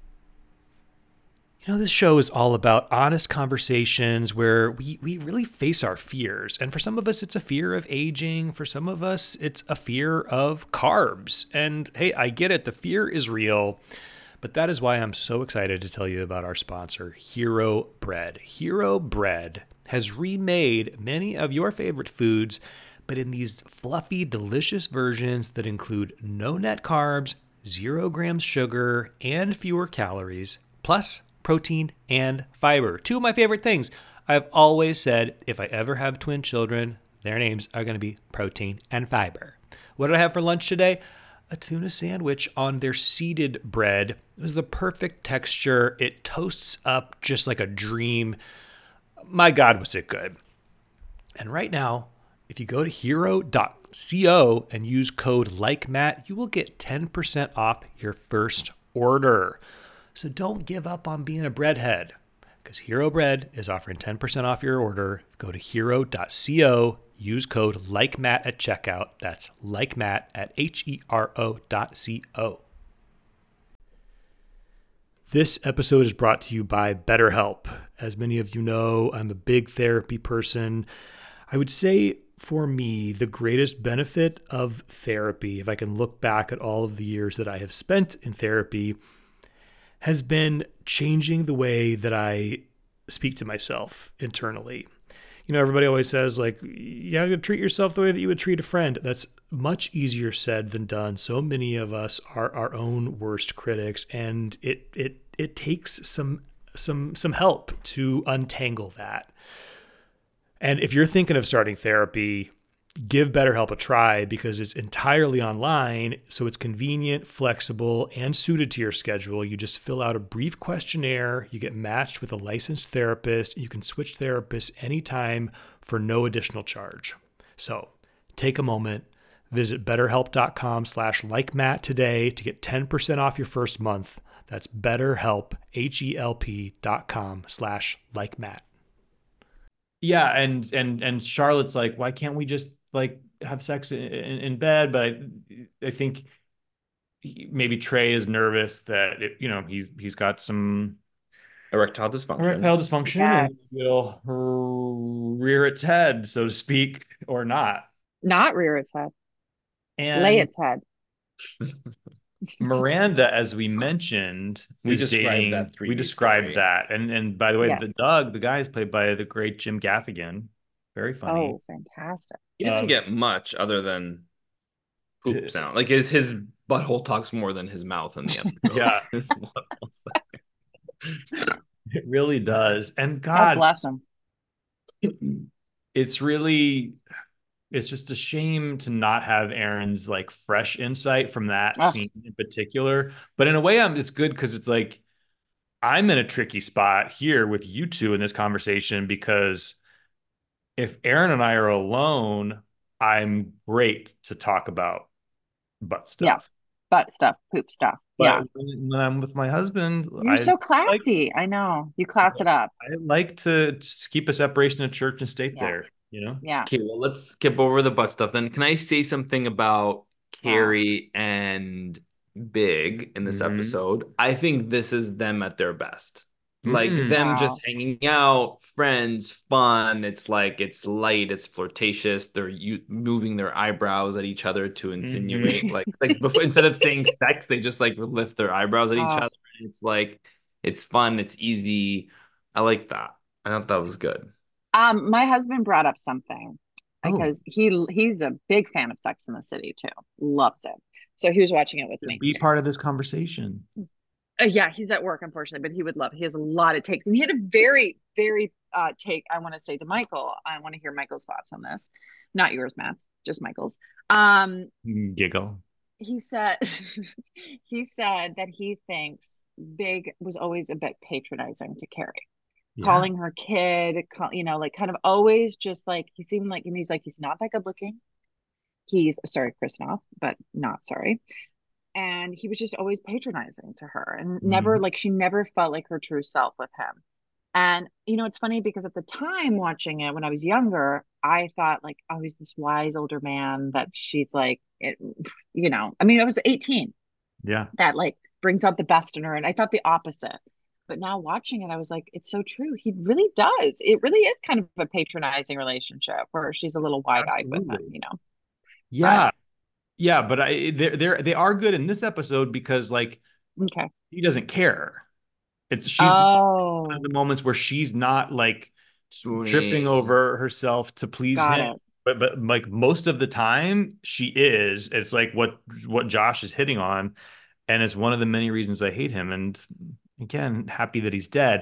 You know, this show is all about honest conversations where we, we really face our fears. And for some of us, it's a fear of aging. For some of us, it's a fear of carbs. And hey, I get it. The fear is real. But that is why I'm so excited to tell you about our sponsor, Hero Bread. Hero Bread has remade many of your favorite foods, but in these fluffy, delicious versions that include no net carbs, zero grams sugar, and fewer calories, plus protein and fiber. Two of my favorite things. I've always said if I ever have twin children, their names are going to be protein and fiber. What did I have for lunch today? A tuna sandwich on their seeded bread. It was the perfect texture. It toasts up just like a dream. My God, was it good. And right now, if you go to hero dot co and use code LikeMatt, you will get ten percent off your first order. So don't give up on being a breadhead, because Hero Bread is offering ten percent off your order. Go to hero dot co, use code LikeMatt at checkout. That's LikeMatt at H E R O dot C O. This episode is brought to you by BetterHelp. As many of you know, I'm a big therapy person. I would say for me, the greatest benefit of therapy, if I can look back at all of the years that I have spent in therapy, has been changing the way that I speak to myself internally. You know, everybody always says, like, you have to treat yourself the way that you would treat a friend. That's much easier said than done. So many of us are our own worst critics, and it it it takes some some some help to untangle that. And if you're thinking of starting therapy, give BetterHelp a try because it's entirely online, so it's convenient, flexible, and suited to your schedule. You just fill out a brief questionnaire, you get matched with a licensed therapist, you can switch therapists anytime for no additional charge. So take a moment, visit betterhelp.com slash likematt today to get ten percent off your first month. That's betterhelp, H-E-L-P dot com slash likematt. Yeah, and and and Charlotte's like, why can't we just like have sex in, in, in bed? But I, I think he, maybe Trey is nervous that it, you know he's he's got some Erectile dysfunction. erectile dysfunction Yes. and it'll rear its head, so to speak, or not. Not rear its head, And lay its head. Miranda, as we mentioned, We is described dating. that We three D described story. that, and and by the way, Yes. the Doug, the guy is played by the great Jim Gaffigan. Very funny. Oh, fantastic. He doesn't Um, get much other than poop sound. Like his his butthole talks more than his mouth in the episode. Yeah. Is what I'll say. It really does. And God God, bless him. it's really, it's just a shame to not have Aaron's like fresh insight from that Oh. scene in particular. But in a way, I'm it's good because it's like I'm in a tricky spot here with you two in this conversation because if Aaron and I are alone, I'm great to talk about butt Yeah. stuff. Butt stuff, poop stuff. But Yeah. when, when I'm with my husband, You're I so like classy. I know. You class it up. I like to just keep a separation of church and state Yeah. there, you know? Yeah. Okay, well, let's skip over the butt stuff then. Can I say something about Carrie and Big in this Mhm. episode? I think this is them at their best. Like Mm. them Wow. just hanging out, friends, fun. It's like it's light, it's flirtatious. They're you moving their eyebrows at each other to insinuate, like like before instead of saying sex, they just like lift their eyebrows at each Oh. other. It's like it's fun, it's easy. I like that. I thought that was good. Um, my husband brought up something Oh, because he he's a big fan of Sex in the City too. Loves it. So he was watching it with me. be part of this conversation. Uh, yeah, he's at work, unfortunately, but he would love. He has a lot of takes, and he had a very, very uh take. I want to say to Michael. I want to hear Michael's thoughts on this, not yours, Matt's, just Michael's. Um, Giggle. he said, he said that he thinks Big was always a bit patronizing to Carrie, Yeah. calling her kid, call, you know, like kind of always just like he seemed like, and he's like, he's not that good looking. He's sorry, Kristoff, but not sorry. And he was just always patronizing to her and never Mhm. like she never felt like her true self with him. And you know, it's funny because at the time watching it when I was younger, I thought like, oh, he's this wise older man that she's like, it, you know, I mean, I was eighteen Yeah. that like brings out the best in her. And I thought the opposite. But now watching it, I was like, it's so true. He really does. It really is kind of a patronizing relationship where she's a little wide-eyed with him, Absolutely. you know. Yeah. Yeah, but I they're they're they are good in this episode because like Okay. he doesn't care. It's she's one Oh, of the moments where she's not like Swooning. tripping over herself to please got him. it. But but like most of the time she is. It's like what what Josh is hitting on, and it's one of the many reasons I hate him. And again, happy that he's dead.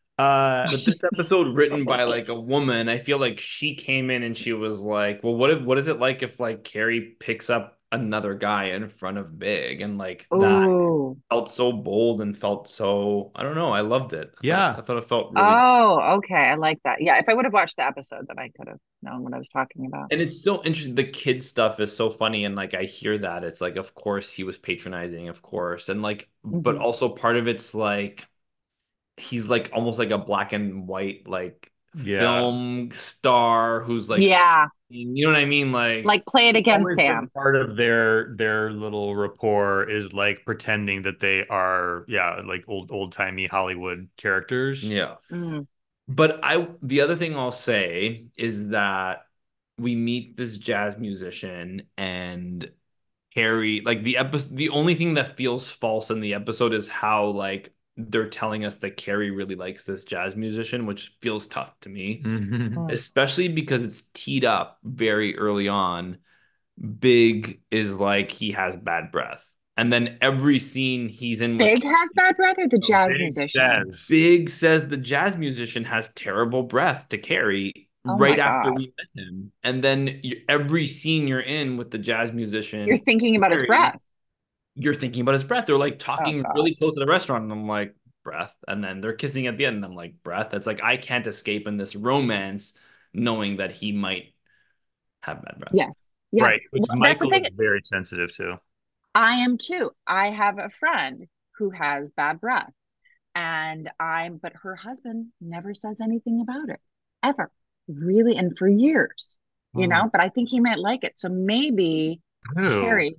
Uh, But this episode written by like a woman, I feel like she came in and she was like, "Well, what if what is it like if like Carrie picks up another guy in front of Big?" And like that Oh, felt so bold and felt so I don't know. I loved it. I Yeah. thought, I thought it felt really. oh, okay. I like that. Yeah, if I would have watched the episode, then I could have known what I was talking about. And it's so interesting. The kid stuff is so funny, and like I hear that it's like, of course he was patronizing, of course, and like, but Mhm. also part of it's like he's like almost like a black and white like Yeah. film star who's like Yeah, you know what I mean? Like, like play it again, Always been Sam. part of their their little rapport is like pretending that they are yeah like old old timey Hollywood characters. yeah. Mm. But I the other thing I'll say is that we meet this jazz musician and Harry, like the episode, the only thing that feels false in the episode is how like they're telling us that Carrie really likes this jazz musician, which feels tough to me, Mhm. Mm. especially because it's teed up very early on. Big is like he has bad breath. And then every scene he's in with Big has bad breath or the jazz Big musician? jazz. Big says the jazz musician has terrible breath to Carrie Oh right my after God. we met him. And then you, every scene you're in with the jazz musician, You're thinking about his Carrie, breath. you're thinking about his breath. They're like Oh talking God. really close to the restaurant, and I'm like, breath. And then they're kissing at the end, and I'm like, breath. It's like I can't escape in this romance knowing that he might have bad breath. Yes. Yes. Right, which Well, that's the Michael thing. is very sensitive to. I am too. I have a friend who has bad breath, and I'm, but her husband never says anything about it ever, really, and for years, you Oh. know. But I think he might like it, so maybe Ew. Carrie.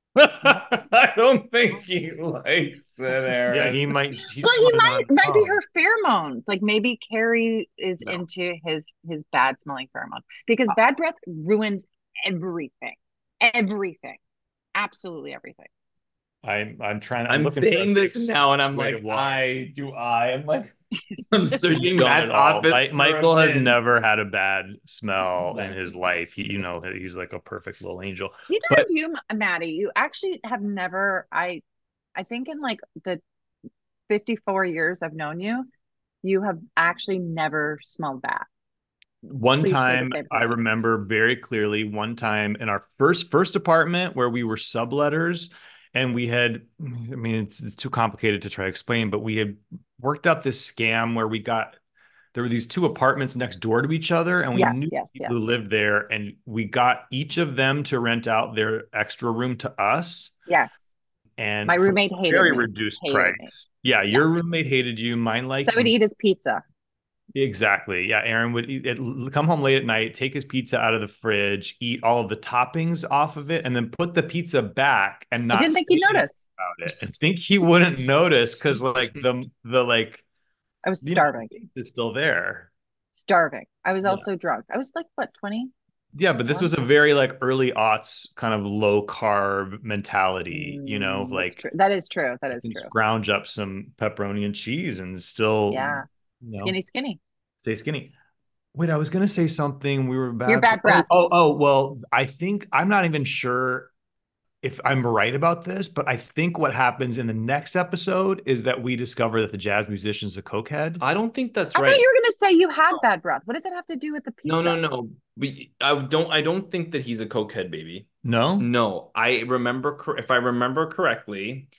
I don't think he likes it, Aaron. Yeah, he might. He Well, just he might might not might be know. her pheromones. Like maybe Carrie is No. into his his bad smelling pheromones because bad breath ruins everything, everything, absolutely everything. I'm I'm trying. I'm, I'm looking for a saying this fixed now, and I'm way like, to walk. I do I. I'm like, I'm searching Not Matt's at all. office. Mi- for Michael a has pin. never had a bad smell in That's his life. He, you know, he's like a perfect little angel. Neither But of you, Maddie. You actually have never. I, I think in like the fifty-four years I've known you, you have actually never smelled bad. one Please say the time same I thing. remember very clearly one time in our first first apartment where we were subletters and we had, I mean, it's, it's too complicated to try to explain, but we had worked out this scam where we got, there were these two apartments next door to each other and we Yes, knew yes, people who yes. lived there and we got each of them to rent out their extra room to us. Yes. And My for roommate a hated very me. reduced Hated me. price. Yeah, Yeah. your roommate hated you, mine So liked I would me. eat his pizza. Exactly. Yeah, Aaron would eat, it, come home late at night, take his pizza out of the fridge, eat all of the toppings off of it, and then put the pizza back and I not didn't say think he'd anything notice. about it. And think he wouldn't notice because like the the like I was you know starving. is still there. Starving. I was Yeah. also drunk. I was like, what, twenty? Yeah, but this was a very like early aughts kind of low carb mentality, you know, Mm, that's like true. That is true. That you is can true. scrounge up some pepperoni and cheese and still, Yeah. you know, Skinny, skinny. stay skinny. Wait, I was gonna say something. We were Your bad. bad Oh, breath. oh, oh. Well, I think I'm not even sure if I'm right about this, but I think what happens in the next episode is that we discover that the jazz musician's a cokehead. I don't think that's I right. thought you were going to say you had bad breath. What does it have to do with the pizza? No, no, no. We, I don't. I don't think that he's a cokehead, baby. No, No, I remember cor- if I remember correctly,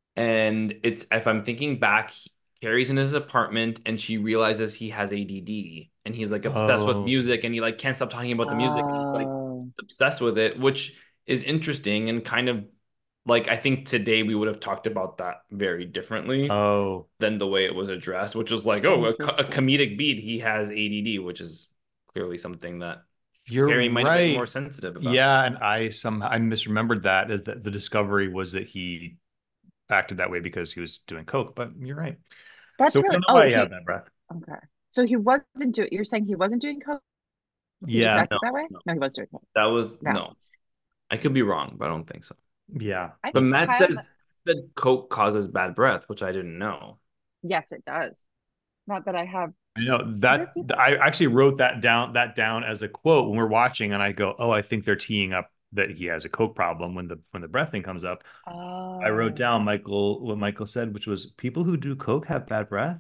and it's if I'm thinking back, Carrie's in his apartment and she realizes he has A D D and he's like obsessed with Oh. music and he like can't stop talking about the music. And he's like Oh. obsessed with it, which is interesting and kind of like I think today we would have talked about that very differently oh, than the way it was addressed, which was like, oh, a, co- a Interesting. comedic beat, he has A D D, which is clearly something that you're Carrie might have been right. more sensitive about. Yeah, and I somehow I misremembered that is that the discovery was that he acted that way because he was doing coke. But you're right. That's So we really. don't know Oh, why he he, had that breath. okay. So he wasn't doing. You're saying he wasn't doing coke? He just Yeah, acted No, that way? no. No, he was doing coke. That was No. no. I could be wrong, but I don't think so. yeah. I But think Matt Kyle- says that coke causes bad breath, which I didn't know. Yes, it does. Not that I have. I know Other that people- I actually wrote that down that down as a quote when we're watching, and I go, "Oh, I think they're teeing up that he has a coke problem when the when the breath thing comes up." Oh. I wrote down Michael what Michael said, which was people who do coke have bad breath,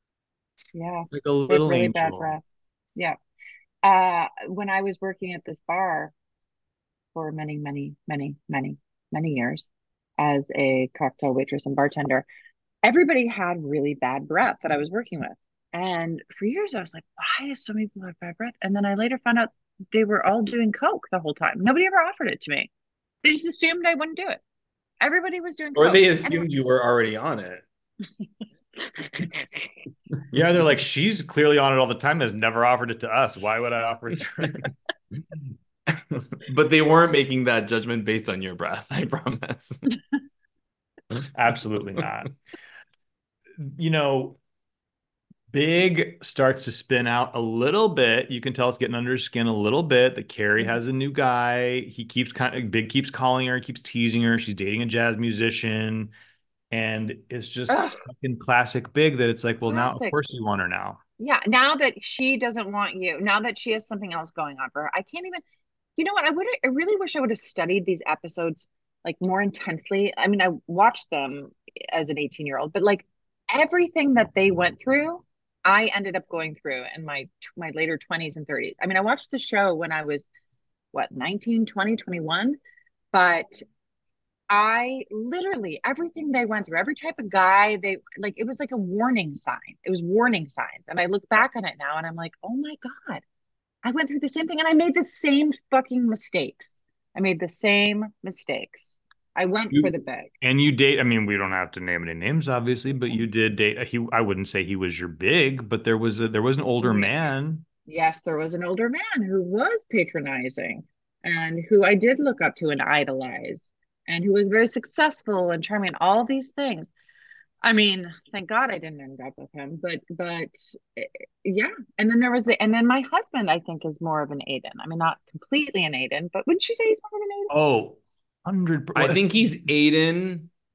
Yeah. like a They have little really bad angel. breath. Yeah. Uh, when I was working at this bar for many, many, many, many, many years as a cocktail waitress and bartender, everybody had really bad breath that I was working with. And for years, I was like, why do so many people have bad breath? And then I later found out they were all doing coke the whole time. Nobody ever offered it to me. They just assumed I wouldn't do it. Everybody was doing Or coke. they And- assumed you were already on it. Yeah, they're like, she's clearly on it all the time, has never offered it to us. Why would I offer it to her? But they weren't making that judgment based on your breath, I promise. Absolutely not. You know, Big starts to spin out a little bit. You can tell it's getting under his skin a little bit that Carrie has a new guy. He keeps kind of Big keeps calling her, keeps teasing her. She's dating a jazz musician. And it's just Ugh. fucking classic Big that it's like, well, now of Classic. course you want her now. Yeah, now that she doesn't want you, now that she has something else going on for her, I can't even, you know what? I would, I really wish I would have studied these episodes like more intensely. I mean, I watched them as an eighteen year old, but like everything that they went through, I ended up going through in my, my later twenties and thirties. I mean, I watched the show when I was what, nineteen, twenty, twenty-one, but I literally everything they went through, every type of guy they like, it was like a warning sign. It was warning signs. And I look back on it now and I'm like, oh my God, I went through the same thing and I made the same fucking mistakes. I made the same mistakes. I went You- for the big. And you date, I mean, we don't have to name any names, obviously, but you did date he I wouldn't say he was your big, but there was a there was an older Yeah. man. Yes, there was an older man who was patronizing and who I did look up to and idolize and who was very successful and charming and all these things. I mean, thank God I didn't end up with him, but but eh, yeah. And then there was the and then my husband, I think, is more of an Aiden. I mean, not completely an Aiden, but wouldn't you say he's more of an Aiden? Oh, one hundred I think he's Aiden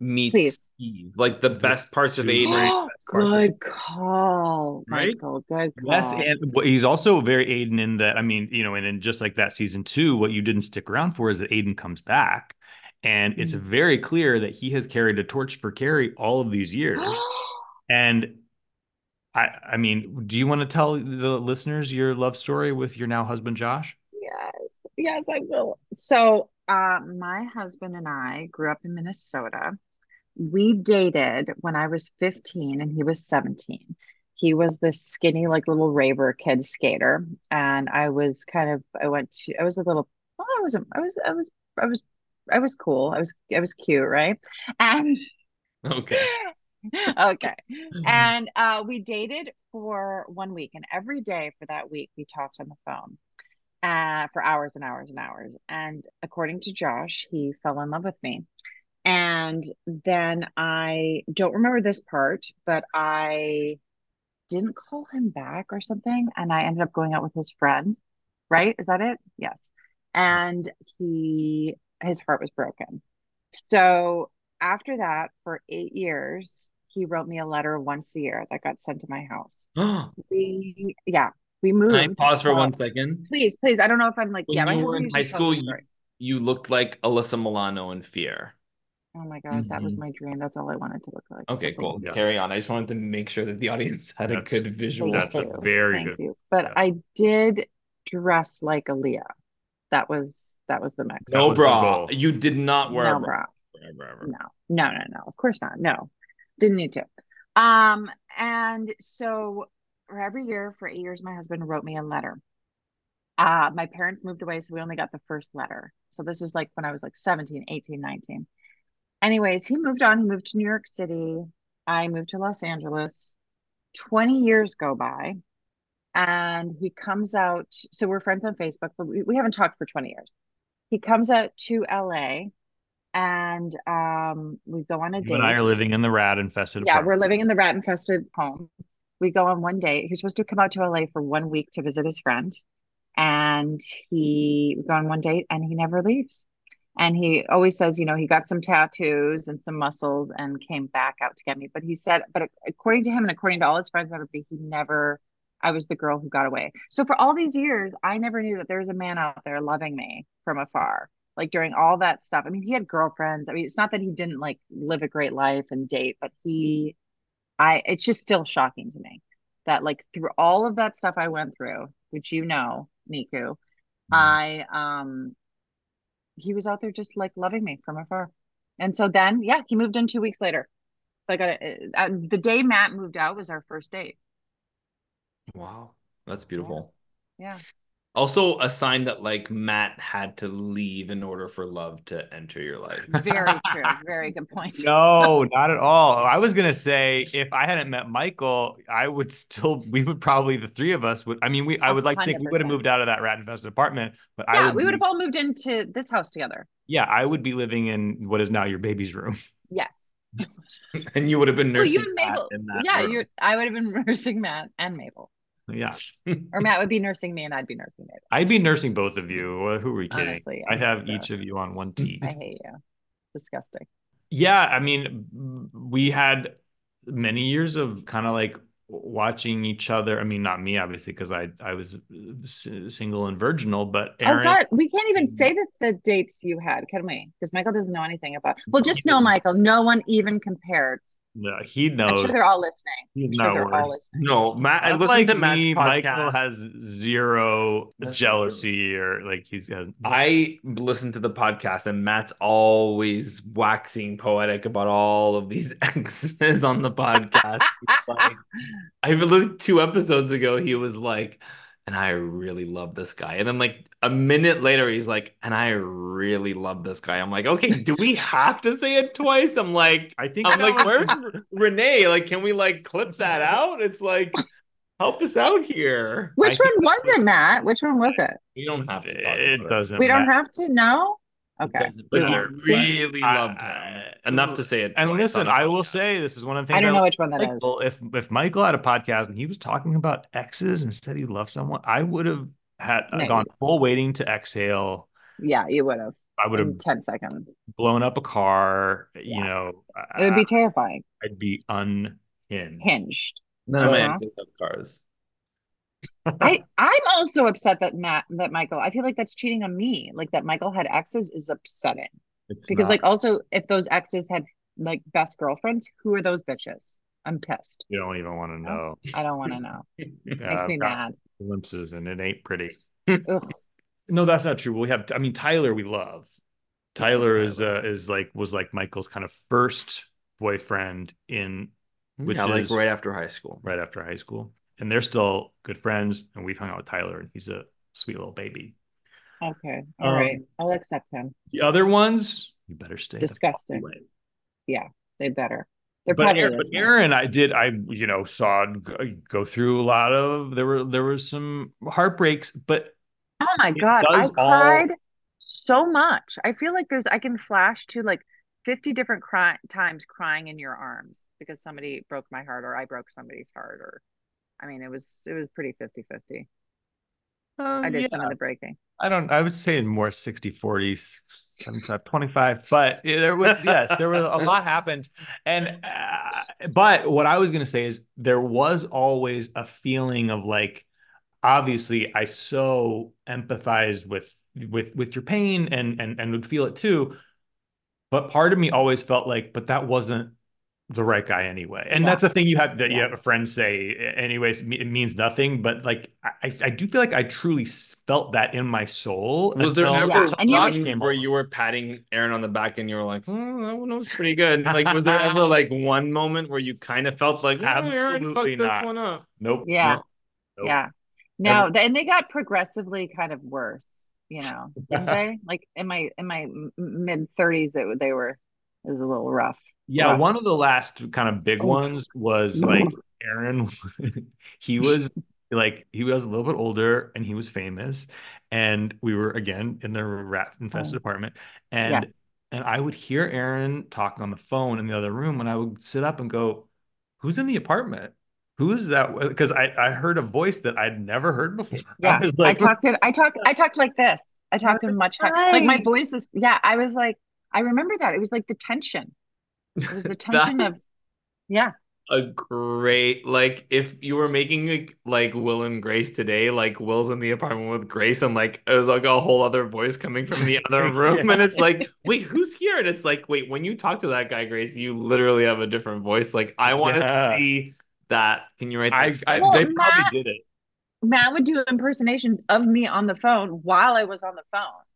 meets Please. Steve. Like the best parts of two Aiden, great- and the best parts of Good call, Right? Michael. Good call. Yes, and what- he's also very Aiden in that. I mean, you know, and in just like that season two, what you didn't stick around for is that Aiden comes back, and it's Mm. very clear that he has carried a torch for Carrie all of these years. And I, I mean, do you want to tell the listeners your love story with your now husband, Josh? Yes, yes, I will. So, uh, my husband and I grew up in Minnesota. We dated when I was fifteen and he was seventeen. He was this skinny, like little raver kid skater. And I was kind of, I went to, I was a little, well, I was, I was, I was, I was, I was cool. I was, I was cute, right? And Okay. okay. And uh, we dated for one week, and every day for that week, we talked on the phone uh, for hours and hours and hours. And according to Josh, he fell in love with me. And then I don't remember this part, but I didn't call him back or something. And I ended up going out with his friend, right? Is that it? Yes. And he, his heart was broken. So after that, for eight years, he wrote me a letter once a year that got sent to my house. Can We, yeah, we I moved. pause for So- one second? Please, please. I don't know if I'm like, When yeah, my you were husband in high usually tells school, the you, story. you looked like Alyssa Milano in Fear. Oh my God, that was Mhm. my dream. That's all I wanted to look like. Okay, So cool. thank you. Yeah. Carry on. I just wanted to make sure that the audience had That's- a good visual. That's a Thank you. very Thank good- you. But yeah. I did dress like Aaliyah. That was that was the mix. That No was the bra. goal. You did not wear No a bra. bra. Ever, ever. No, no, no, no. Of course not. No, didn't need to. Um, and so for every year for eight years, my husband wrote me a letter. Uh, my parents moved away, so we only got the first letter. So this was like when I was like seventeen, eighteen, nineteen. Anyways, he moved on. He moved to New York City. I moved to Los Angeles. twenty years go by, and he comes out. So we're friends on Facebook, but we, we haven't talked for twenty years. He comes out to L A, and um, we go on a You date. and I are living in the rat infested Yeah, apartment. we're living in the rat infested home. We go on one date. He's supposed to come out to L A for one week to visit his friend. And he we go on one date and he never leaves. And he always says, you know, he got some tattoos and some muscles and came back out to get me. But he said, but according to him and according to all his friends, everybody, he never, I was the girl who got away. So for all these years, I never knew that there was a man out there loving me from afar. Like during all that stuff. I mean, he had girlfriends. I mean, it's not that he didn't like live a great life and date, but he, I, it's just still shocking to me that like through all of that stuff I went through, which you know, Niku, I, um, he was out there just like loving me from afar. And so then, yeah, he moved in two weeks later. So I got it. Uh, the day Matt moved out was our first date. Wow. That's beautiful. Yeah. Also, a sign that like Matt had to leave in order for love to enter your life. Very true. Very good point. No, not at all. I was gonna say if I hadn't met Michael, I would still. We would probably the three of us would. I mean, we. I would like to think we would have one hundred percent. moved out of that rat infested apartment, but I Yeah, would. we would be- have all moved into this house together. Yeah, I would be living in what is now your baby's room. Yes. And you would have been Oh, you nursing and Matt Mabel. in that Yeah, room. you. I would have been nursing Matt and Mabel, Yeah, or Matt would be nursing me, and I'd be nursing Mabel. I'd be nursing both of you. Well, who are we kidding? Honestly, I I'd have hate each that. of you on one team. I hate you. Disgusting. Yeah, I mean, we had many years of kind of like watching each other. I mean, not me, obviously, because I I was s- single and virginal, but Aaron. Oh God, we can't even say that the dates you had, can we? Because Michael doesn't know anything about. Well, just know, Michael, no one even compares. Yeah, he I'm knows. sure they're all listening. He's I'm sure not they're worried. all listening. No, Matt, I Unlike listened to Matt's me, podcast. Michael has zero That's jealousy or like he's has. I listened to the podcast and Matt's always waxing poetic about all of these exes on the podcast. He's like, I listened two episodes ago, he was like, and I really love this guy. And then like a minute later, he's like, and I really love this guy. I'm like, okay, do we have to say it twice? I'm like, I think I'm that like, was- where's Renee? Like, can we like clip that out? It's like, help us out here. Which I one think was it, Matt? Which one was it? We don't have to. Talk It about doesn't. We don't matter. have to. No. Okay. But we he won't. really I- loved him enough to say it. And twice listen, on a I will podcast. say this is one of the I things don't I know which one that is. Michael, if if Michael had a podcast and he was talking about exes and said he loved someone, I would have had No, gone you- full waiting to exhale. Yeah, you would have I would have in ten seconds. blown up a car, you Yeah. know, It would I, be terrifying. I'd be unhinged. Hinged. None of my Uh-huh. exes have cars. I I'm also upset that Matt that Michael. I feel like that's cheating on me. Like that Michael had exes is upsetting It's because not. like also if those exes had like best girlfriends, who are those bitches? I'm pissed. You don't even want to No, know. I don't want to know. Yeah, Makes me I've got mad. glimpses, and it ain't pretty. Ugh. No, that's not true. We have, I mean, Tyler, we love. Tyler is uh, is like was like Michael's kind of first boyfriend in, which Yeah, like is right after high school. right after high school, and they're still good friends. And we've hung out with Tyler, and he's a sweet little baby. Okay. All right. Um, I'll accept him. the other ones, you better stay the fuck Disgusting. away. Yeah, they better. They're But probably Aaron, but listening. Aaron, I did, I you know saw go, go through a lot of there were there was some heartbreaks, but Oh my it God, I does all. cried so much. I feel like there's I can flash to like fifty different cry times crying in your arms because somebody broke my heart or I broke somebody's heart or I mean it was it was pretty fifty fifty. Uh, I yeah, did some of the breaking. I don't, I would say more sixty forties, seventy-five twenty-five, but yeah, there was, yes, there was a lot happened. And, uh, but what I was going to say is there was always a feeling of like, obviously I so empathized with, with, with your pain and, and, and would feel it too. But part of me always felt like, but that wasn't the right guy anyway. And Yeah. that's the thing you have that you Yeah. have a friend say, anyways, it means nothing. But like, I, I do feel like I truly felt that in my soul. Was there until- ever Yeah, a and you time came where along. you were patting Aaron on the back and you were like, oh, that one was pretty good? Like, was there ever like one moment where you kind of felt like, oh, Aaron Absolutely fucked this not. one up? Nope. yeah, Nope. Nope. yeah. No, th- and they got progressively kind of worse, you know, didn't they? Like in my in my mid thirties, it they were it was a little rough. Yeah, Rough. one of the last kind of big Oof. ones was like Aaron. He was like he was a little bit older and he was famous, and we were again in the rat infested Oh. apartment, and Yes. and I would hear Aaron talking on the phone in the other room, and I would sit up and go, "Who's in the apartment? Who is that?" Because I I heard a voice that I'd never heard before. Yeah, I was I like, talked to I talked I talked like this. I talked in much high, like my "Hi." voice is yeah. I was like I remember that it was like the tension. It was the tension of That's yeah. a great, like, if you were making like, like Will and Grace today, like Will's in the apartment with Grace, and like it was like a whole other voice coming from the other room, and it's like, wait, who's here? And it's like, wait, when you talk to that guy, Grace, you literally have a different voice. Like, I want to Yeah. see that. Can you write I, that? I Well, they probably Matt- did it. Matt would do impersonations of me on the phone while I was on the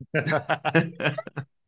phone.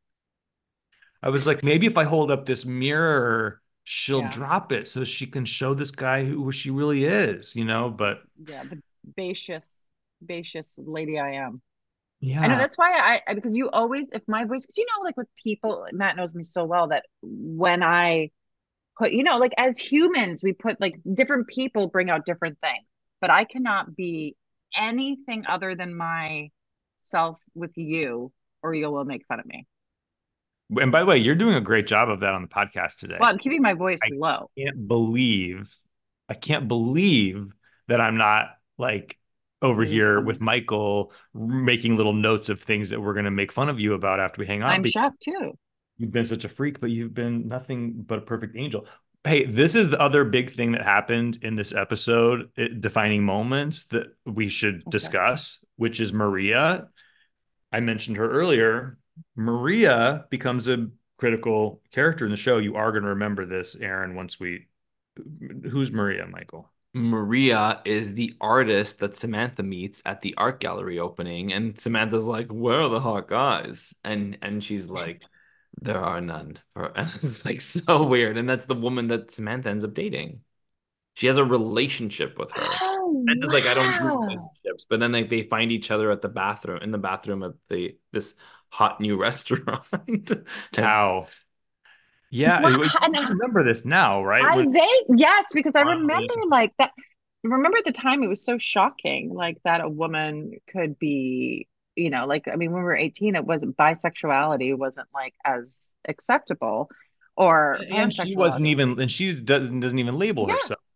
I was like, maybe if I hold up this mirror, she'll Yeah. drop it so she can show this guy who she really is, you know? But Yeah, the bacious, bacious lady I am. yeah, I know that's why I, I because you always if my voice because you know like with people Matt knows me so well that when I put you know like as humans we put like different people bring out different things but I cannot be anything other than myself with you or you will make fun of me. and by the way, you're doing a great job of that on the podcast today. Well, I'm keeping my voice I low. can't believe, I can't believe that I'm not like over Making here fun. with Michael making little notes of things that we're going to make fun of you about after we hang out. I'm because shocked too. You've been such a freak, but you've been nothing but a perfect angel. Hey, this is the other big thing that happened in this episode, it, defining moments that we should Okay. discuss, which is Maria. I mentioned her earlier. Maria becomes a critical character in the show. You are going to remember this, Aaron, once we. Who's Maria, Michael? Maria is the artist that Samantha meets at the art gallery opening, and Samantha's like, "Where are the hot guys?" And and she's like, "There are none." For and it's like so weird, and that's the woman that Samantha ends up dating. She has a relationship with her. Oh, Samantha's like, "I don't do wow. relationships," but then like they find each other at the bathroom in the bathroom of the this hot new restaurant. How? Yeah, Wow, you and- remember this now, right? I When- vague yes, because I Wow, remember relationship. like that. Remember at the time it was so shocking, like that a woman could be, you know, like I mean, when we were eighteen, it wasn't bisexuality wasn't like as acceptable, or and she wasn't pansexuality. even, and she doesn't doesn't even label Yeah. herself.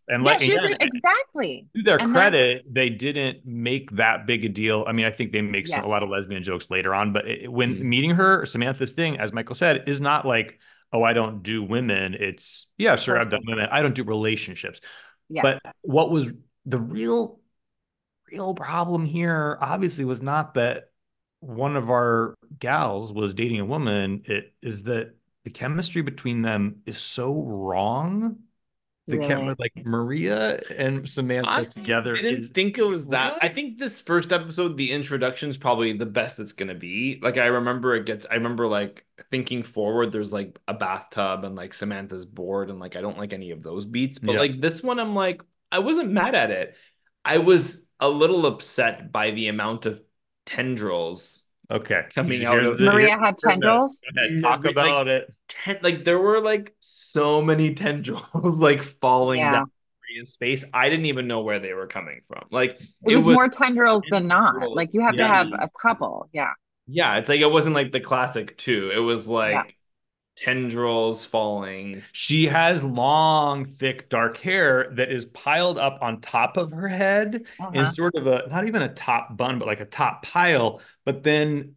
And Yeah, like she was again, exactly. to their And that, credit, they didn't make that big a deal. I mean, I think they make some, yes, a lot of lesbian jokes later on, but it, when Mm. meeting her, Samantha's thing, as Michael said, is not like, oh, I don't do women. It's, yeah, sure, I've done person. women. I don't do relationships. Yes. But what was the real, real problem here, obviously, was not that one of our gals was dating a woman. It is that the chemistry between them is so wrong. The chem Really. like Maria and Samantha I together didn't is think it was that. I Really? think this first episode, the introduction is probably the best it's gonna be. Like I remember it gets I remember like thinking forward, there's like a bathtub and like Samantha's bored and like I don't like any of those beats. But Yeah. like this one, I'm like, I wasn't mad at it. I was a little upset by the amount of tendrils Okay. coming out Here's of the Maria here- had go ahead. tendrils. Go ahead. Talk Like, about it. ten, like there were like so many tendrils like falling Yeah. down Maria's face. I didn't even know where they were coming from. Like It was more tendrils than not. Like you have to have yeah. a couple. Yeah. Yeah, it's like it wasn't like the classic two. It was like Yeah. tendrils falling. She has long, thick, dark hair that is piled up on top of her head in Uh-huh. sort of a not even a top bun, but like a top pile. But then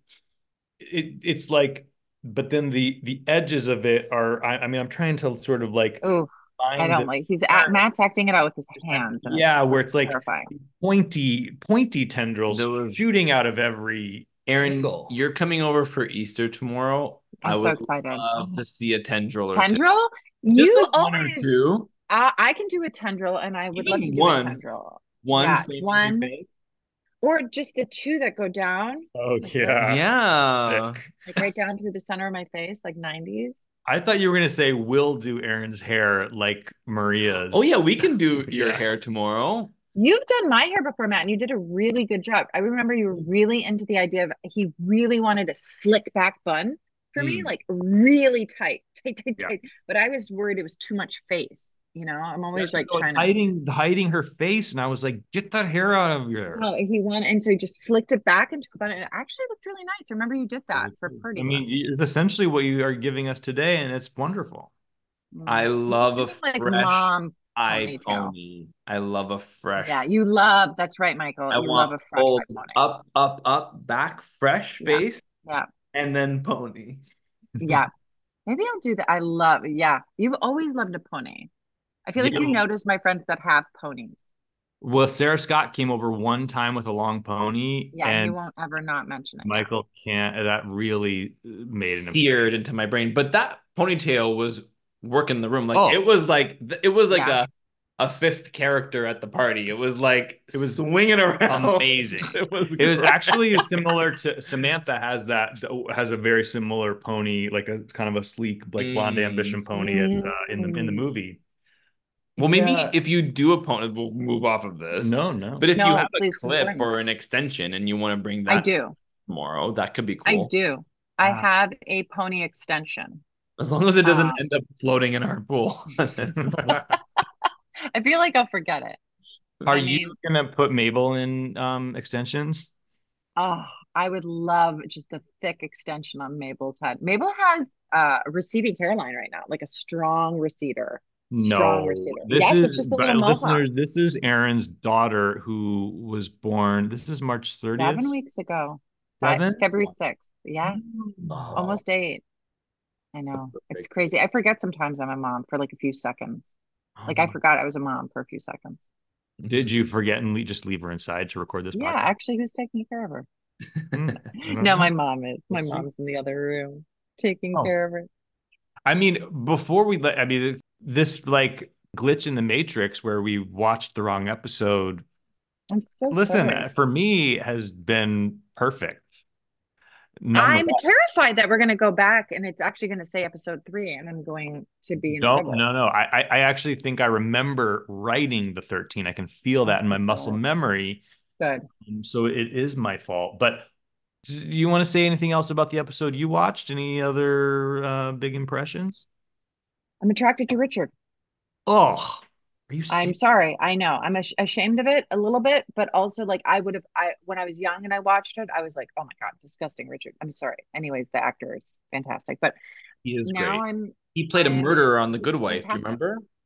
it it's like, but then the the edges of it are. I, I mean, I'm trying to sort of like Ooh, I find don't the like. He's at Matt's acting it out with his hands. And yeah, it's, where it's it's like terrifying. pointy, pointy tendrils Those- shooting out of every Aaron, angle. you're coming over for Easter tomorrow. I'm I so would excited. love to see a tendril or two. Tendril? Just You like one or always. two. Uh, I can do a tendril, and I would Even love to do one. a tendril. One Yeah, flaming one. face. Or just the two that go down, Oh like yeah. Yeah. Sick. like right down through the center of my face, like nineties. I thought you were gonna say we'll do Aaron's hair like Maria's. Oh yeah, we can do your Yeah. hair tomorrow. You've done my hair before, Matt, and you did a really good job. I remember you were really into the idea of he really wanted a slick back bun for me, Mm. like really tight, tight, tight, Yeah. tight. But I was worried it was too much face. You know, I'm always Yeah, like she was trying to. hiding hiding her face, and I was like, get that hair out of your. No, he wanted, and so he just slicked it back into a bun, and it actually looked really nice. I remember you did that for Purdy. I mean, it's essentially what you are giving us today, and it's wonderful. I love a like fresh mom eye ponytail. pony. I love a fresh. Yeah, you love. That's right, Michael. I You love want a fresh both eye pony. up, up, up, back, fresh Yeah. face, Yeah, and then pony. yeah. Maybe I'll do that. I love. Yeah, you've always loved a pony. I feel like Yeah. you notice my friends that have ponies. Well, Sarah Scott came over one time with a long pony, Yeah, and and you won't ever not mention it. Michael can't. That really made an Seared into my brain. But that ponytail was working the room. Like Oh. it was like it was like Yeah. a a fifth character at the party. It was like it was swinging around. amazing. It was. It was great. actually similar to Samantha has that has a very similar pony, like a kind of a sleek, like blonde Mm. ambition pony in, uh, in the in the Mm. movie. Well, maybe Yeah. if you do a pony, we'll move off of this. No, no. But if you No, have a please, clip important. or an extension and you want to bring that I do. tomorrow, that could be I cool. do. I Wow. have a pony extension. As long as it doesn't Um, end up floating in our pool. I feel like I'll forget it. Are I you mean- gonna put Mabel in um extensions? Oh, I would love just a thick extension on Mabel's head. Mabel has uh, a receding hairline right now, like a strong receder. Strong No, receder. this Yes, is it's just a but little mohawk. listeners. This is Aaron's daughter who was born. This is March thirtieth. Seven weeks ago. Fi- Seven? February sixth. Yeah, Oh. almost eight. I know. It's crazy. I forget sometimes I'm a mom for like a few seconds. Like I forgot I was a mom for a few seconds. Did you forget and le- just leave her inside to record this Yeah, podcast? actually, who's taking care of her? Hmm, I don't No, know. my mom is. My We'll see. mom's in the other room taking Oh. care of her. I mean, before we let, I mean, this like glitch in the Matrix where we watched the wrong episode. I'm so Listen, sorry. for me has been perfect. I'm Nonetheless. terrified that we're going to go back and it's actually going to say episode three and I'm going to be in No, trouble. no, no. I, I I actually think I remember writing the thirteen. I can feel that in my muscle Oh. memory. Good. Um, So it is my fault. But do you want to say anything else about the episode you watched? Any other uh, big impressions? I'm attracted to Richard. Oh, are you I'm serious? sorry. I know. I'm ash- ashamed of it a little bit, but also like I would have I when I was young and I watched it, I was like, "Oh my God, disgusting Richard." I'm sorry. Anyways, the actor is fantastic. But He is now great. I'm He played a I'm- murderer on The Good he's Wife. Do you fantastic. remember?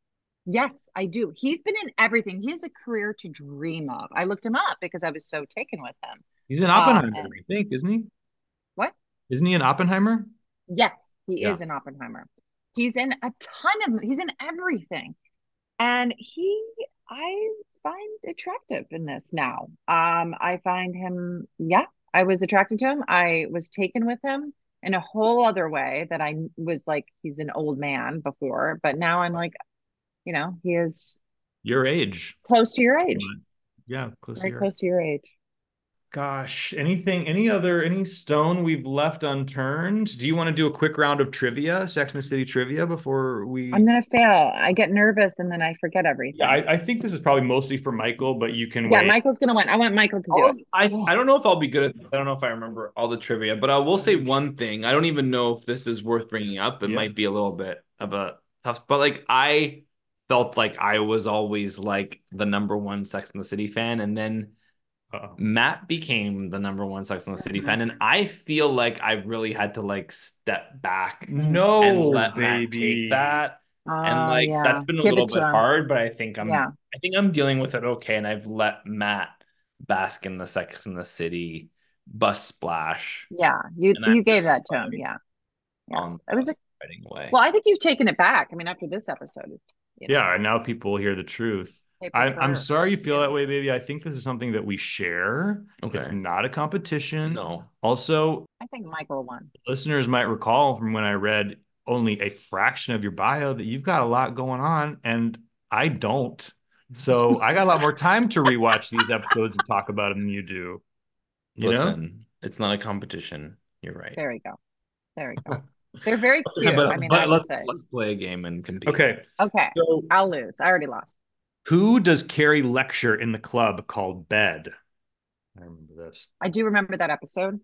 Yes, I do. He's been in everything. He has a career to dream of. I looked him up because I was so taken with him. He's in Um, Oppenheimer, and I think, isn't he? what? Isn't he in Oppenheimer? Yes, he Yeah. is in Oppenheimer. He's in a ton of, he's in everything. And he, I find attractive in this now. Um, I find him, yeah, I was attracted to him. I was taken with him in a whole other way that I was like, he's an old man before, but now I'm like, you know, he is Your age. close to your age, Yeah, close to very your close to your age. Gosh, anything, any other, any stone we've left unturned? Do you want to do a quick round of trivia, Sex and the City trivia, before we? I'm gonna fail. I get nervous and then I forget everything. Yeah, I, I think this is probably mostly for Michael, but you can Yeah, wait. Michael's gonna win. I want Michael to do I'll- it. I I don't know if I'll be good at I don't know if I remember all the trivia, but I will say one thing. I don't even know if this is worth bringing up. It Yeah. might be a little bit of a tough, but like I felt like I was always like the number one Sex and the City fan, and then Uh-oh. Matt became the number one Sex and the City Mhm. fan, and I feel like I really had to like step back No, and let Matt baby. take that. Oh, And like yeah. that's been a Give little it to bit him. hard, but I think I'm Yeah. I think I'm dealing with it okay, and I've let Matt bask in the Sex and the City bus splash Yeah, you And I'm you gave just that to him. like- Yeah, yeah. on It was a fighting away. well. I think you've taken it back. I mean, after this episode, you know, Yeah, and now people hear the truth. they I, I'm prefer- sorry you feel that way, baby. I think this is something that we share. Okay. It's not a competition. No. Also, I think Michael won. listeners might recall from when I read only a fraction of your bio that you've got a lot going on, and I don't. So I got a lot more time to rewatch these episodes and talk about them than you do. You know? Listen, it's not a competition. You're right. There we go. There we go. They're very cute. but I mean, but I have let's to say. let's play a game and compete. Okay. Okay, So I'll lose. I already lost. who does Carrie lecture in the club called Bed? I remember this. I do remember that episode.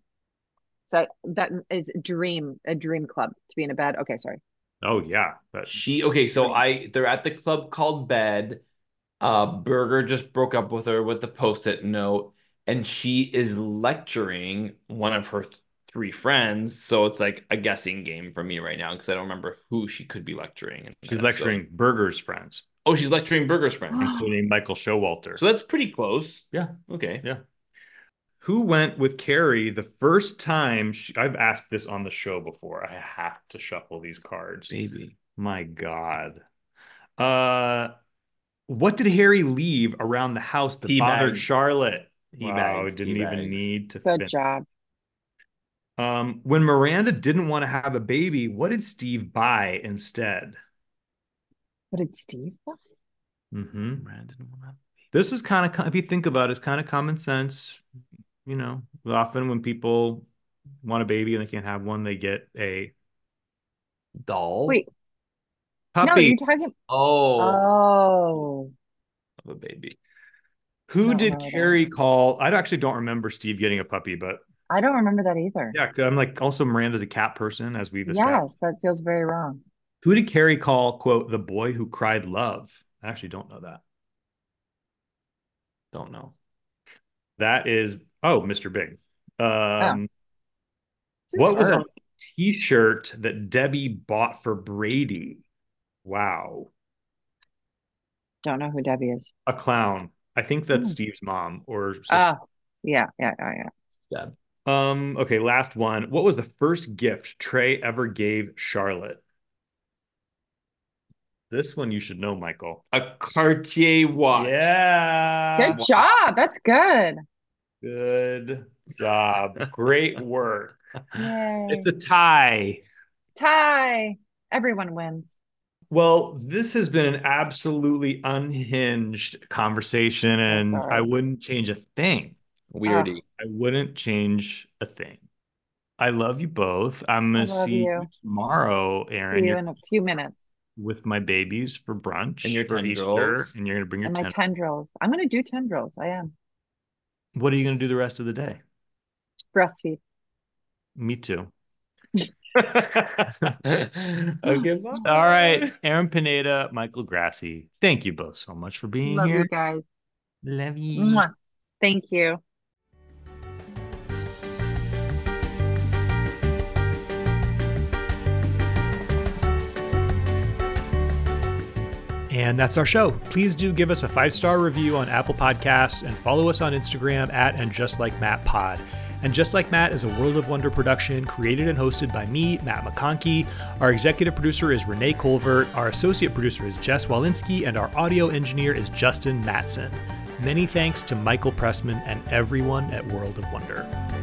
So that is a dream, a dream club to be in a bed. Okay, sorry. Oh yeah. That- She okay, so I they're at the club called Bed. Uh Burger just broke up with her with the post-it note, and she is lecturing one of her th- three friends. So it's like a guessing game for me right now because I don't remember who she could be lecturing. in She's that lecturing episode. Burger's friends, Oh, she's lecturing Burger's friends. including Michael Showalter. So that's pretty close. Yeah. Okay. Yeah. Who went with Carrie the first time? She, I've asked this on the show before. I have to shuffle these cards. Baby. My God. Uh, what did Harry leave around the house that Tea bothered bags. Charlotte? Tea Wow, bags, didn't tea even bags. need to Good finish. job. Um, when Miranda didn't want to have a baby, what did Steve buy instead? What did Steve buy? Mm-hmm. Brandon will not- This is kind of, if you think about it, it's kind of common sense. You know, often when people want a baby and they can't have one, they get a Doll. Wait, no, puppy. you're talking. Oh, Oh, of a baby. Who Don't did know that. Carrie call? I actually don't remember Steve getting a puppy, but I don't remember that either. yeah, 'cause I'm like also Miranda's a cat person, as we've established. Yes, that feels very wrong. Who did Carrie call, quote, the boy who cried love? I actually don't know that. Don't know. That is, oh, Mister Big. Um, This is what was hard. on the t-shirt that Debbie bought for Brady? Wow. Don't know who Debbie is. A clown. I think that's Hmm. Steve's mom or sister. Oh, yeah, yeah, yeah, yeah. Deb. Um, okay, last one. What was the first gift Trey ever gave Charlotte? This one you should know, Michael. A Cartier watch. Yeah. Good job. That's good. Good job. Great work. Yay. It's a tie. Tie. Everyone wins. Well, this has been an absolutely unhinged conversation, and sorry. I wouldn't change a thing. Weirdy. I wouldn't change a thing. I love you both. I'm I gonna love see you you. tomorrow, See Aaron. you You're in a few minutes. with my babies for brunch And your for Easter, tendrils. and you're gonna bring your And my ten. tendrils. I'm going to do tendrils. I am. What are you gonna do the rest of the day? Breastfeed. Me too. Okay, bye. All right, Aaron Pineda, Michael Grassi. Thank you both so much for being Love here. you guys. Love you. Mwah. Thank you. And that's our show. Please do give us a five-star review on Apple Podcasts and follow us on Instagram at And Just Like Matt Pod. And Just Like Matt is a World of Wonder production created and hosted by me, Matt McConkey. Our executive producer is Renee Colvert. Our associate producer is Jess Walensky. And our audio engineer is Justin Matson. Many thanks to Michael Pressman and everyone at World of Wonder.